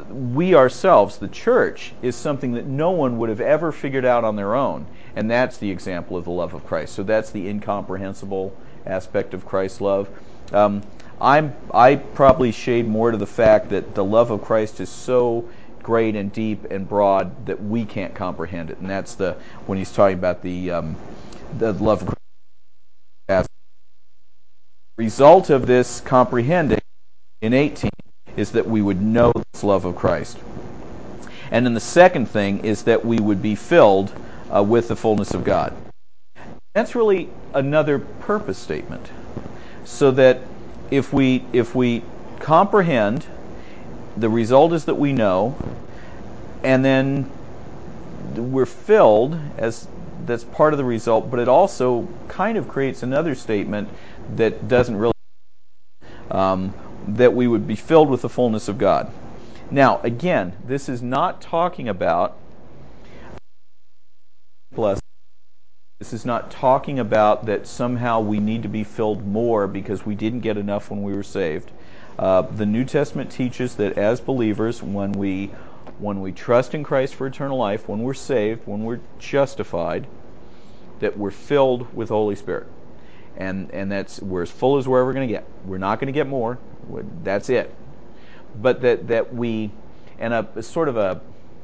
we ourselves, the church, is something that no one would have ever figured out on their own. And that's the example of the love of Christ. So that's the incomprehensible aspect of Christ's love. Um, I'm, I probably shade more to the fact that the love of Christ is so great and deep and broad that we can't comprehend it. And that's the when he's talking about the um, the love of Christ. As a result of this comprehending in eighteen is that we would know this love of Christ. And then the second thing is that we would be filled uh, with the fullness of God. That's really another purpose statement. So that if we if we comprehend, the result is that we know, and then we're filled, as that's part of the result, but it also kind of creates another statement that doesn't really um, that we would be filled with the fullness of God. Now, again, this is not talking about blessing. This is not talking about that somehow we need to be filled more because we didn't get enough when we were saved. Uh, the New Testament teaches that as believers, when we when we trust in Christ for eternal life, when we're saved, when we're justified, that we're filled with the Holy Spirit. And and that's we're as full as we're ever going to get. We're not going to get more. That's it. But that, that we, and a, a sort of a,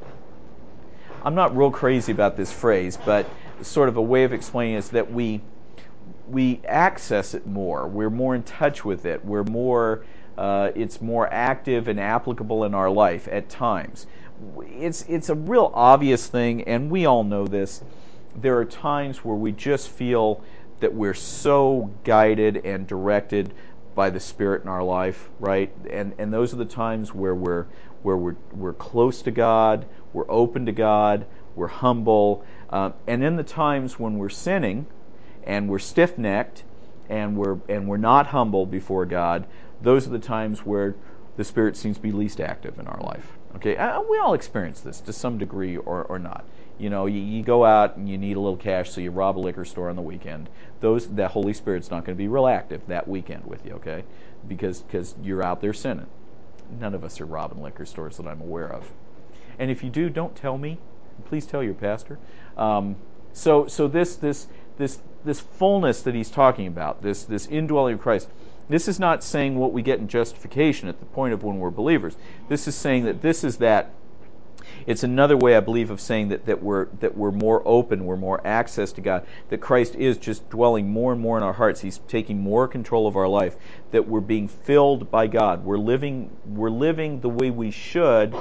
I'm not real crazy about this phrase, but sort of a way of explaining is that we we access it more. We're more in touch with it. We're more, uh, it's more active and applicable in our life at times. It's it's a real obvious thing, and we all know this. There are times where we just feel that we're so guided and directed by the Spirit in our life, right? And and those are the times where we're where we're we're close to God, we're open to God, we're humble, uh, and in the times when we're sinning and we're stiff-necked and we're and we're not humble before God, those are the times where the Spirit seems to be least active in our life. Okay, uh, we all experience this to some degree or, or not. You know, you, you go out and you need a little cash, so you rob a liquor store on the weekend. Those that Holy Spirit's not going to be real active that weekend with you, okay? Because because you're out there sinning. None of us are robbing liquor stores that I'm aware of. And if you do, don't tell me. Please tell your pastor. Um, so so this this this this fullness that he's talking about, this this indwelling of Christ. This is not saying what we get in justification at the point of when we're believers. This is saying that this is that. It's another way, I believe, of saying that, that we're that we're more open, we're more access to God, that Christ is just dwelling more and more in our hearts. He's taking more control of our life, that we're being filled by God. We're living we're living the way we should,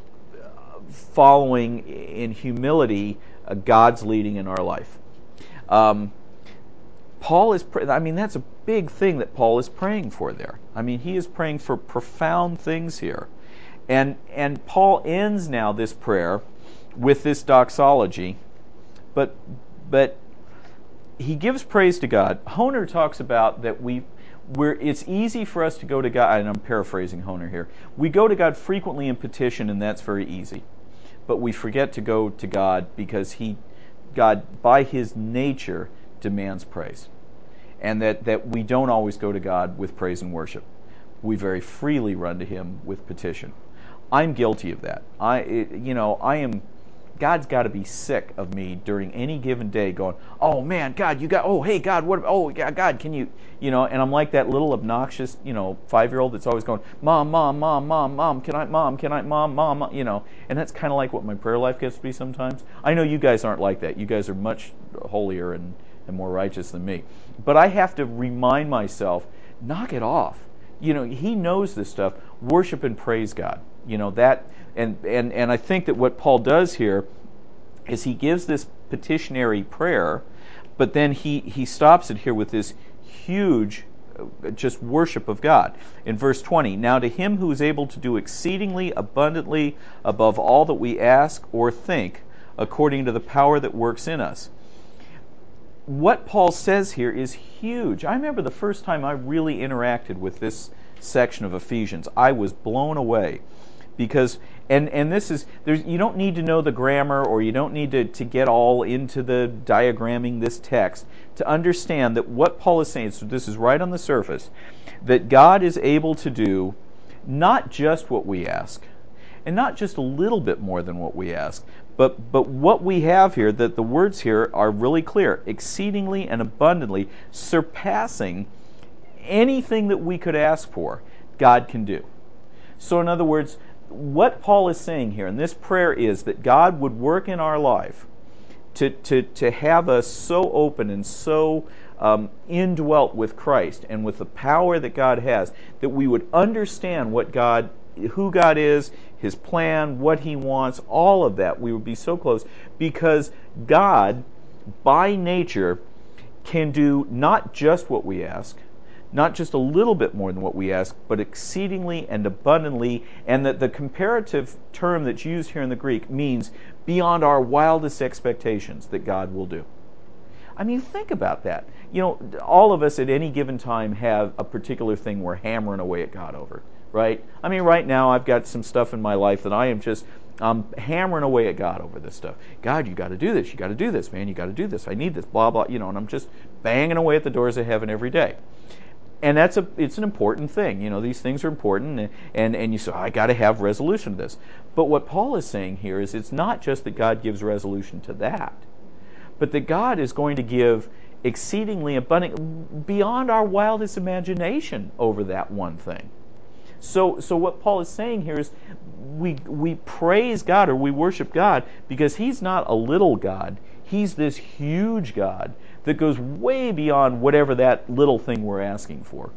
following in humility uh, God's leading in our life. Um, Paul is, I mean, that's a big thing that Paul is praying for there. I mean, he is praying for profound things here. And and Paul ends now this prayer with this doxology, but but he gives praise to God. Honer talks about that we we're it's easy for us to go to God, and I'm paraphrasing Honer here. We go to God frequently in petition, and that's very easy. But we forget to go to God because he God by his nature demands praise. And that, that we don't always go to God with praise and worship. We very freely run to him with petition. I'm guilty of that. I, it, you know, I am. God's got to be sick of me during any given day, going, "Oh man, God, you got. Oh hey, God, what? Oh God, can you? You know?" And I'm like that little obnoxious, you know, five-year-old that's always going, "Mom, mom, mom, mom, mom, can I? Mom, can I? Mom, mom, mom," you know. And that's kind of like what my prayer life gets to be sometimes. I know you guys aren't like that. You guys are much holier and, and more righteous than me. But I have to remind myself, knock it off. You know, he knows this stuff. Worship and praise God. You know, that, and, and, and I think that what Paul does here is he gives this petitionary prayer, but then he, he stops it here with this huge uh, just worship of God. In verse twenty, "Now to him who is able to do exceedingly abundantly above all that we ask or think, according to the power that works in us." What Paul says here is huge. I remember the first time I really interacted with this section of Ephesians, I was blown away. Because, and, and this is, there's, you don't need to know the grammar, or you don't need to, to get all into the diagramming this text to understand that what Paul is saying, so this is right on the surface, that God is able to do not just what we ask. And not just a little bit more than what we ask, but but what we have here, that the words here are really clear, exceedingly and abundantly, surpassing anything that we could ask for, God can do. So in other words, what Paul is saying here, and this prayer is that God would work in our life to, to, to have us so open and so um, indwelt with Christ and with the power that God has, that we would understand what God, who God is, His plan, what He wants, all of that. We would be so close because God, by nature, can do not just what we ask, not just a little bit more than what we ask, but exceedingly and abundantly, and that the comparative term that's used here in the Greek means beyond our wildest expectations that God will do. I mean, think about that. You know, all of us at any given time have a particular thing we're hammering away at God over, right? I mean, right now I've got some stuff in my life that I am just um, hammering away at God over this stuff. God, you got to do this. You got to do this, man. You got to do this. I need this, blah, blah, you know, and I'm just banging away at the doors of heaven every day. And that's a it's an important thing. You know, these things are important, and, and, and you say, oh, I got to have resolution to this. But what Paul is saying here is it's not just that God gives resolution to that, but that God is going to give exceedingly abundant, beyond our wildest imagination over that one thing. So so what Paul is saying here is we we praise God or we worship God because He's not a little God. He's this huge God that goes way beyond whatever that little thing we're asking for.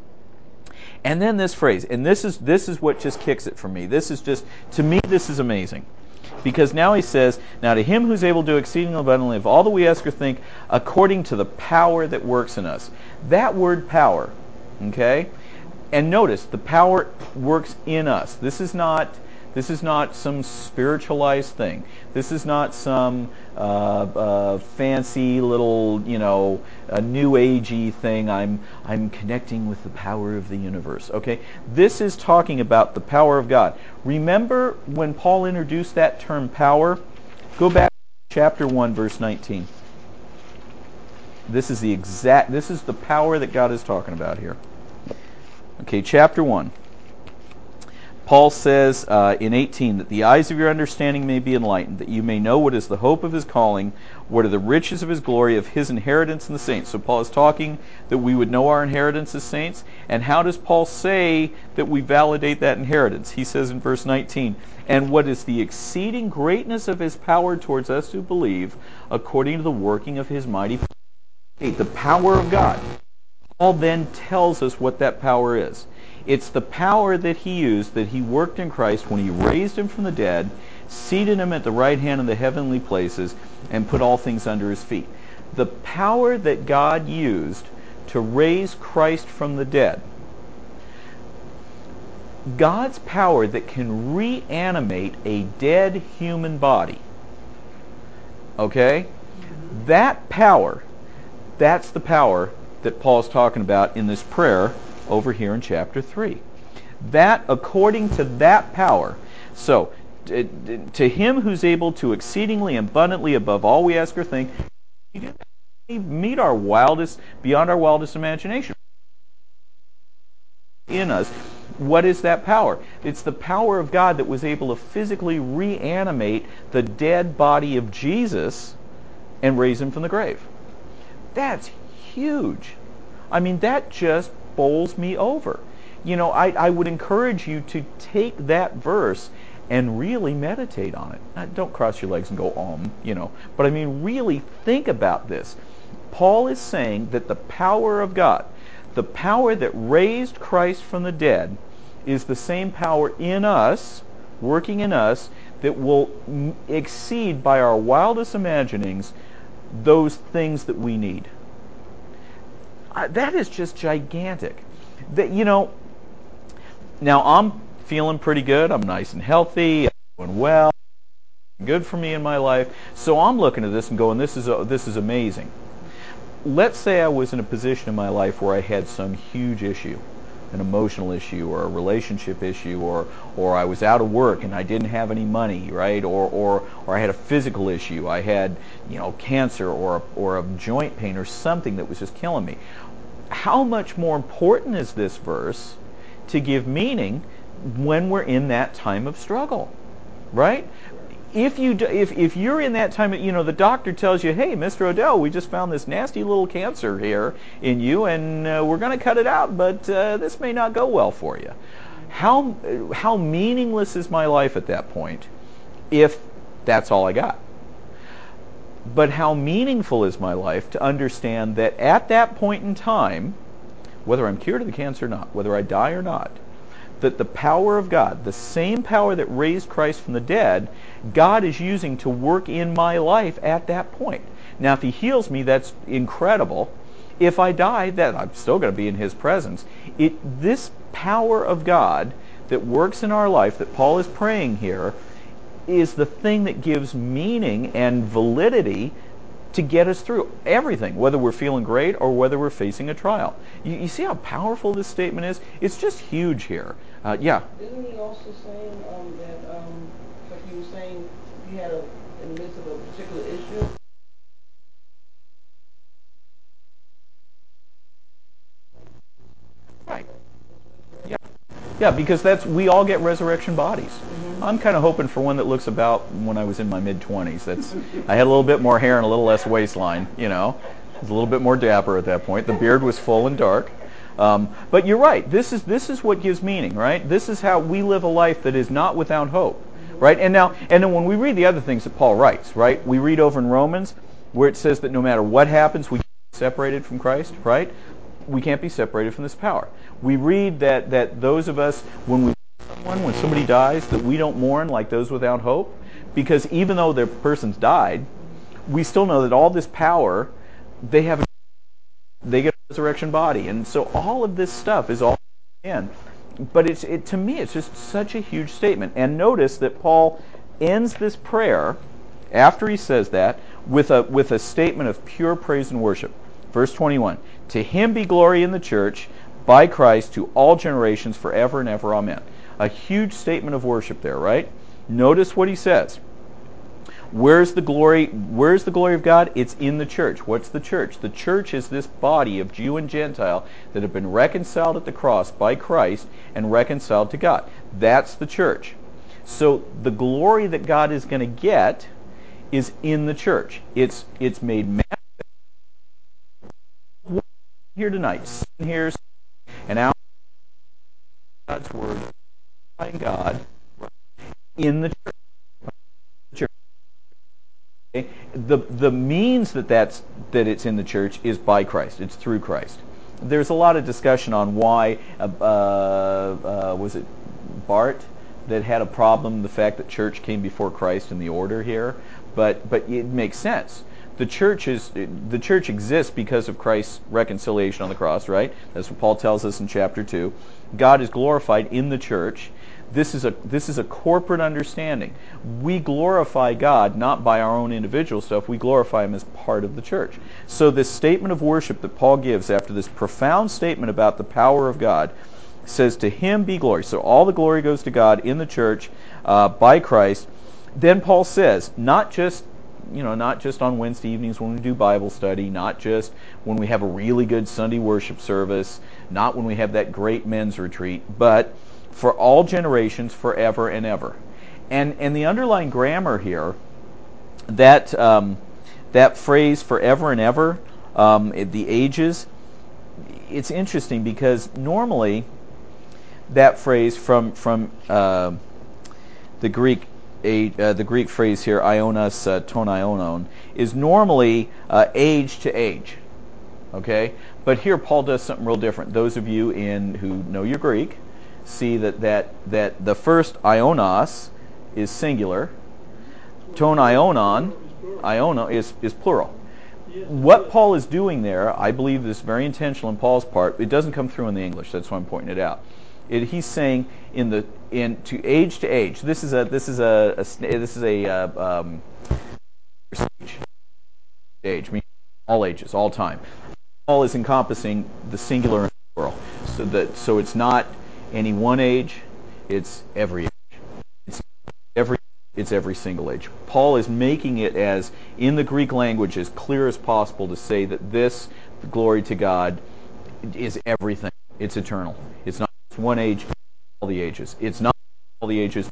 And then this phrase, and this is this is what just kicks it for me. This is just, to me, this is amazing. Because now he says, now to Him who's able to do exceedingly abundantly of all that we ask or think, according to the power that works in us. That word power, okay? And notice, the power works in us. This is not this is not some spiritualized thing. This is not some uh, uh, fancy little, you know, a new agey thing. I'm I'm connecting with the power of the universe. Okay, this is talking about the power of God. Remember when Paul introduced that term power? Go back to chapter one, verse nineteen. This is the exact. This is the power that God is talking about here. Okay, chapter one. Paul says uh, in eighteen that the eyes of your understanding may be enlightened, that you may know what is the hope of His calling, what are the riches of His glory, of His inheritance in the saints. So Paul is talking that we would know our inheritance as saints. And how does Paul say that we validate that inheritance? He says in verse nineteen, and what is the exceeding greatness of His power towards us who believe, according to the working of His mighty power. The power of God. Paul then tells us what that power is. It's the power that He used, that He worked in Christ when He raised Him from the dead, seated Him at the right hand of the heavenly places, and put all things under His feet. The power that God used to raise Christ from the dead, God's power that can reanimate a dead human body, okay? That power, that's the power that Paul's talking about in this prayer over here in chapter three. That, according to that power, so to Him who's able to exceedingly abundantly above all we ask or think, meet our wildest, beyond our wildest imagination. In us, what is that power? It's the power of God that was able to physically reanimate the dead body of Jesus and raise Him from the grave. That's huge. I mean, that just bowls me over. You know, I, I would encourage you to take that verse and really meditate on it. Now, don't cross your legs and go, om, you know. But I mean, really think about this. Paul is saying that the power of God, the power that raised Christ from the dead, is the same power in us, working in us, that will m- exceed by our wildest imaginings those things that we need. Uh, that is just gigantic. That, you know, now I'm feeling pretty good. I'm nice and healthy. I'm doing well. Good for me in my life. So I'm looking at this and going, this is a, this is amazing. Let's say I was in a position in my life where I had some huge issue, an emotional issue or a relationship issue, or or I was out of work and I didn't have any money, right? Or or or I had a physical issue. I had, you know, cancer or a, or a joint pain or something that was just killing me. How much more important is this verse to give meaning when we're in that time of struggle? right? If you do, if if you're in that time, you know, the doctor tells you, "Hey, Mister Odell, we just found this nasty little cancer here in you, and uh, we're going to cut it out, but uh, this may not go well for you." How how meaningless is my life at that point if that's all I got? But how meaningful is my life to understand that at that point in time, whether I'm cured of the cancer or not, whether I die or not, that the power of God, the same power that raised Christ from the dead, God is using to work in my life at that point. Now, if He heals me, that's incredible. If I die, that I'm still going to be in His presence. It this power of God that works in our life, that Paul is praying here, is the thing that gives meaning and validity to get us through everything, whether we're feeling great or whether we're facing a trial. You, you see how powerful this statement is? It's just huge here. Uh, yeah.
Isn't he also saying um, that, um, like you were saying, if you had a, in the midst of a particular issue,
Right. Yeah. Yeah, because that's we all get resurrection bodies. Mm-hmm. I'm kind of hoping for one that looks about when I was in my mid twenties. That's I had a little bit more hair and a little less waistline. You know, I was a little bit more dapper at that point. The beard was full and dark. Um, but you're right. This is this is what gives meaning, right? This is how we live a life that is not without hope, right? And now, and then when we read the other things that Paul writes, right? We read over in Romans where it says that no matter what happens, we can't be separated from Christ, right? We can't be separated from this power. We read that that those of us when we someone when somebody dies that we don't mourn like those without hope, because even though their person's died, we still know that all this power they have. They get a resurrection body, and so all of this stuff is all in. But it's it to me, it's just such a huge statement. And notice that Paul ends this prayer after he says that with a with a statement of pure praise and worship. Verse twenty-one: "To Him be glory in the church by Christ to all generations, forever and ever. Amen." A huge statement of worship there, right? Notice what he says. Where's the glory? Where's the glory of God? It's in the church. What's the church? The church is this body of Jew and Gentile that have been reconciled at the cross by Christ and reconciled to God. That's the church. So the glory that God is going to get is in the church. It's it's made manifest here tonight. Here and out God's word by God in the church. The the means that that's that it's in the church is by Christ. It's through Christ. There's a lot of discussion on why uh, uh, was it Bart that had a problem the fact that church came before Christ in the order here, but but it makes sense. The church is the church exists because of Christ's reconciliation on the cross, right? That's what Paul tells us in chapter two. God is glorified in the church. This is a this is a corporate understanding. We glorify God not by our own individual stuff. We glorify Him as part of the church. So this statement of worship that Paul gives after this profound statement about the power of God says, "To Him be glory." So all the glory goes to God in the church uh, by Christ. Then Paul says, not just you know, not just on Wednesday evenings when we do Bible study, not just when we have a really good Sunday worship service, not when we have that great men's retreat, but for all generations, forever and ever. And and the underlying grammar here, that um, that phrase "forever and ever," um, the ages, it's interesting because normally that phrase from from uh, the Greek a, uh, the Greek phrase here, ionos uh, ton ionon, is normally uh, age to age. Okay, but here Paul does something real different. Those of you in who know your Greek see that that that the first ionos is singular, ton ionon, iono is is plural. What Paul is doing there, I believe, is very intentional on Paul's part. It doesn't come through in the English. That's why I'm pointing it out. It, he's saying in the in to age to age. This is a this is a, a this is a uh, um, age, meaning all ages, all time. All is encompassing the singular and the plural, so that so it's not any one age, it's every age. It's every it's every single age. Paul is making it as in the Greek language as clear as possible to say that this glory to God is everything. It's eternal. It's not just one age, all the ages. It's not all the ages,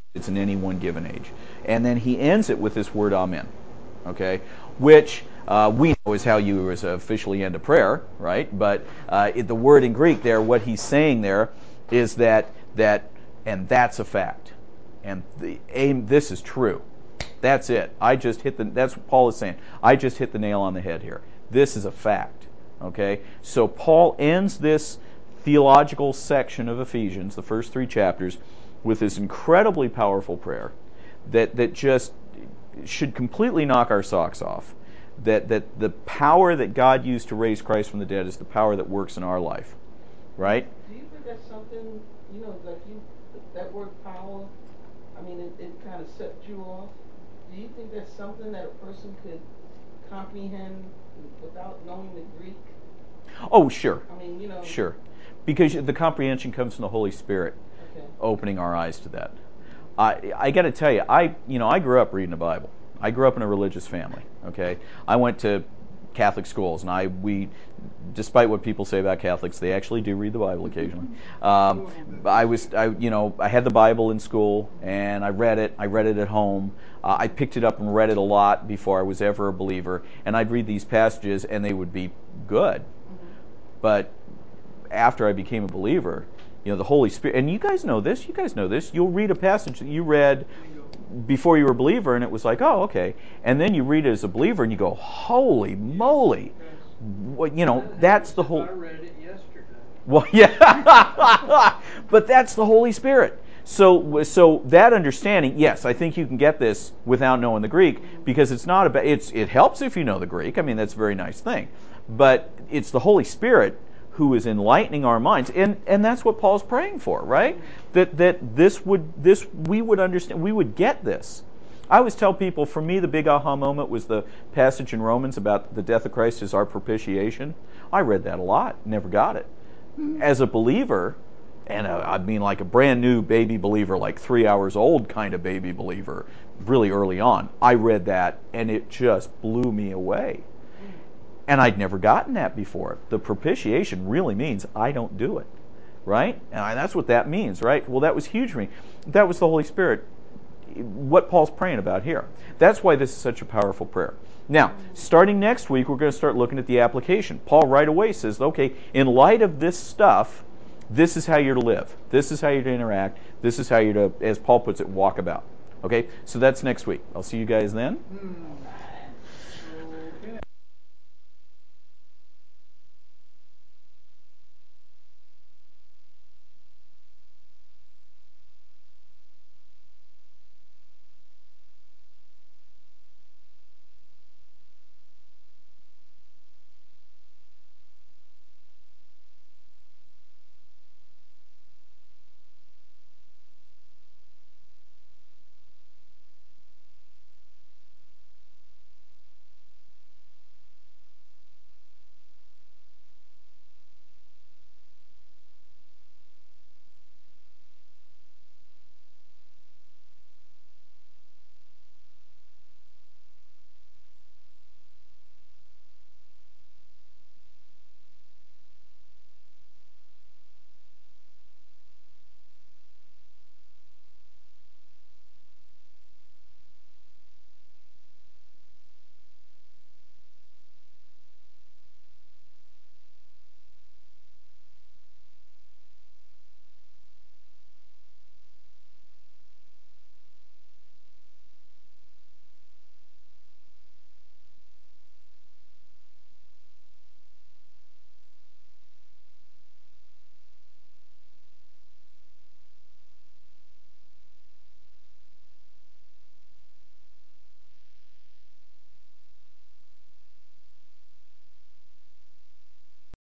it's in any one given age. And then he ends it with this word amen, okay, which uh, we know is how you officially end a prayer, right? But uh, it, the word in Greek there, what he's saying there is that, that and that's a fact. And the aim, this is true. That's it. I just hit the, that's what Paul is saying. I just hit the nail on the head here. This is a fact, okay? So Paul ends this theological section of Ephesians, the first three chapters, with this incredibly powerful prayer that, that just should completely knock our socks off. That, that the power that God used to raise Christ from the dead is the power that works in our life, right?
Do you think that's something, you know, like you, that word power, I mean, it, it kind of set you off. Do you think that's something that a person could comprehend without knowing the Greek?
Oh, sure.
I mean, you know.
Sure. Because the comprehension comes from the Holy Spirit
Okay.
opening our eyes to that. I I got to tell you, I you know I grew up reading the Bible. I grew up in a religious family. Okay, I went to Catholic schools, and I we, despite what people say about Catholics, they actually do read the Bible occasionally. Um, I was I you know I had the Bible in school, and I read it. I read it at home. Uh, I picked it up and read it a lot before I was ever a believer, and I'd read these passages, and they would be good.
Mm-hmm.
But after I became a believer, you know, the Holy Spirit, and you guys know this, you guys know this, you'll read a passage that you read before you were a believer, and it was like, oh, okay. And then you read it as a believer, and you go, holy moly. Well, you know, that's the whole...
I read it yesterday.
Well, yeah. But that's the Holy Spirit. So, so that understanding, yes, I think you can get this without knowing the Greek, because it's not about, it's, it helps if you know the Greek. I mean, that's a very nice thing. But it's the Holy Spirit who is enlightening our minds, and, and that's what Paul's praying for, right? That that this would this we would understand, we would get this. I always tell people, for me, the big aha moment was the passage in Romans about the death of Christ as our propitiation. I read that a lot, never got it. As a believer, and a, I mean like a brand new baby believer, like three hours old kind of baby believer, really early on, I read that, and it just blew me away. And I'd never gotten that before. The propitiation really means I don't do it, right? And that's what that means, right? Well, that was huge for me. That was the Holy Spirit, what Paul's praying about here. That's why this is such a powerful prayer. Now, starting next week, we're going to start looking at the application. Paul right away says, okay, in light of this stuff, this is how you're to live. This is how you're to interact. This is how you're to, as Paul puts it, walk about. Okay? So that's next week. I'll see you guys then.
Hmm.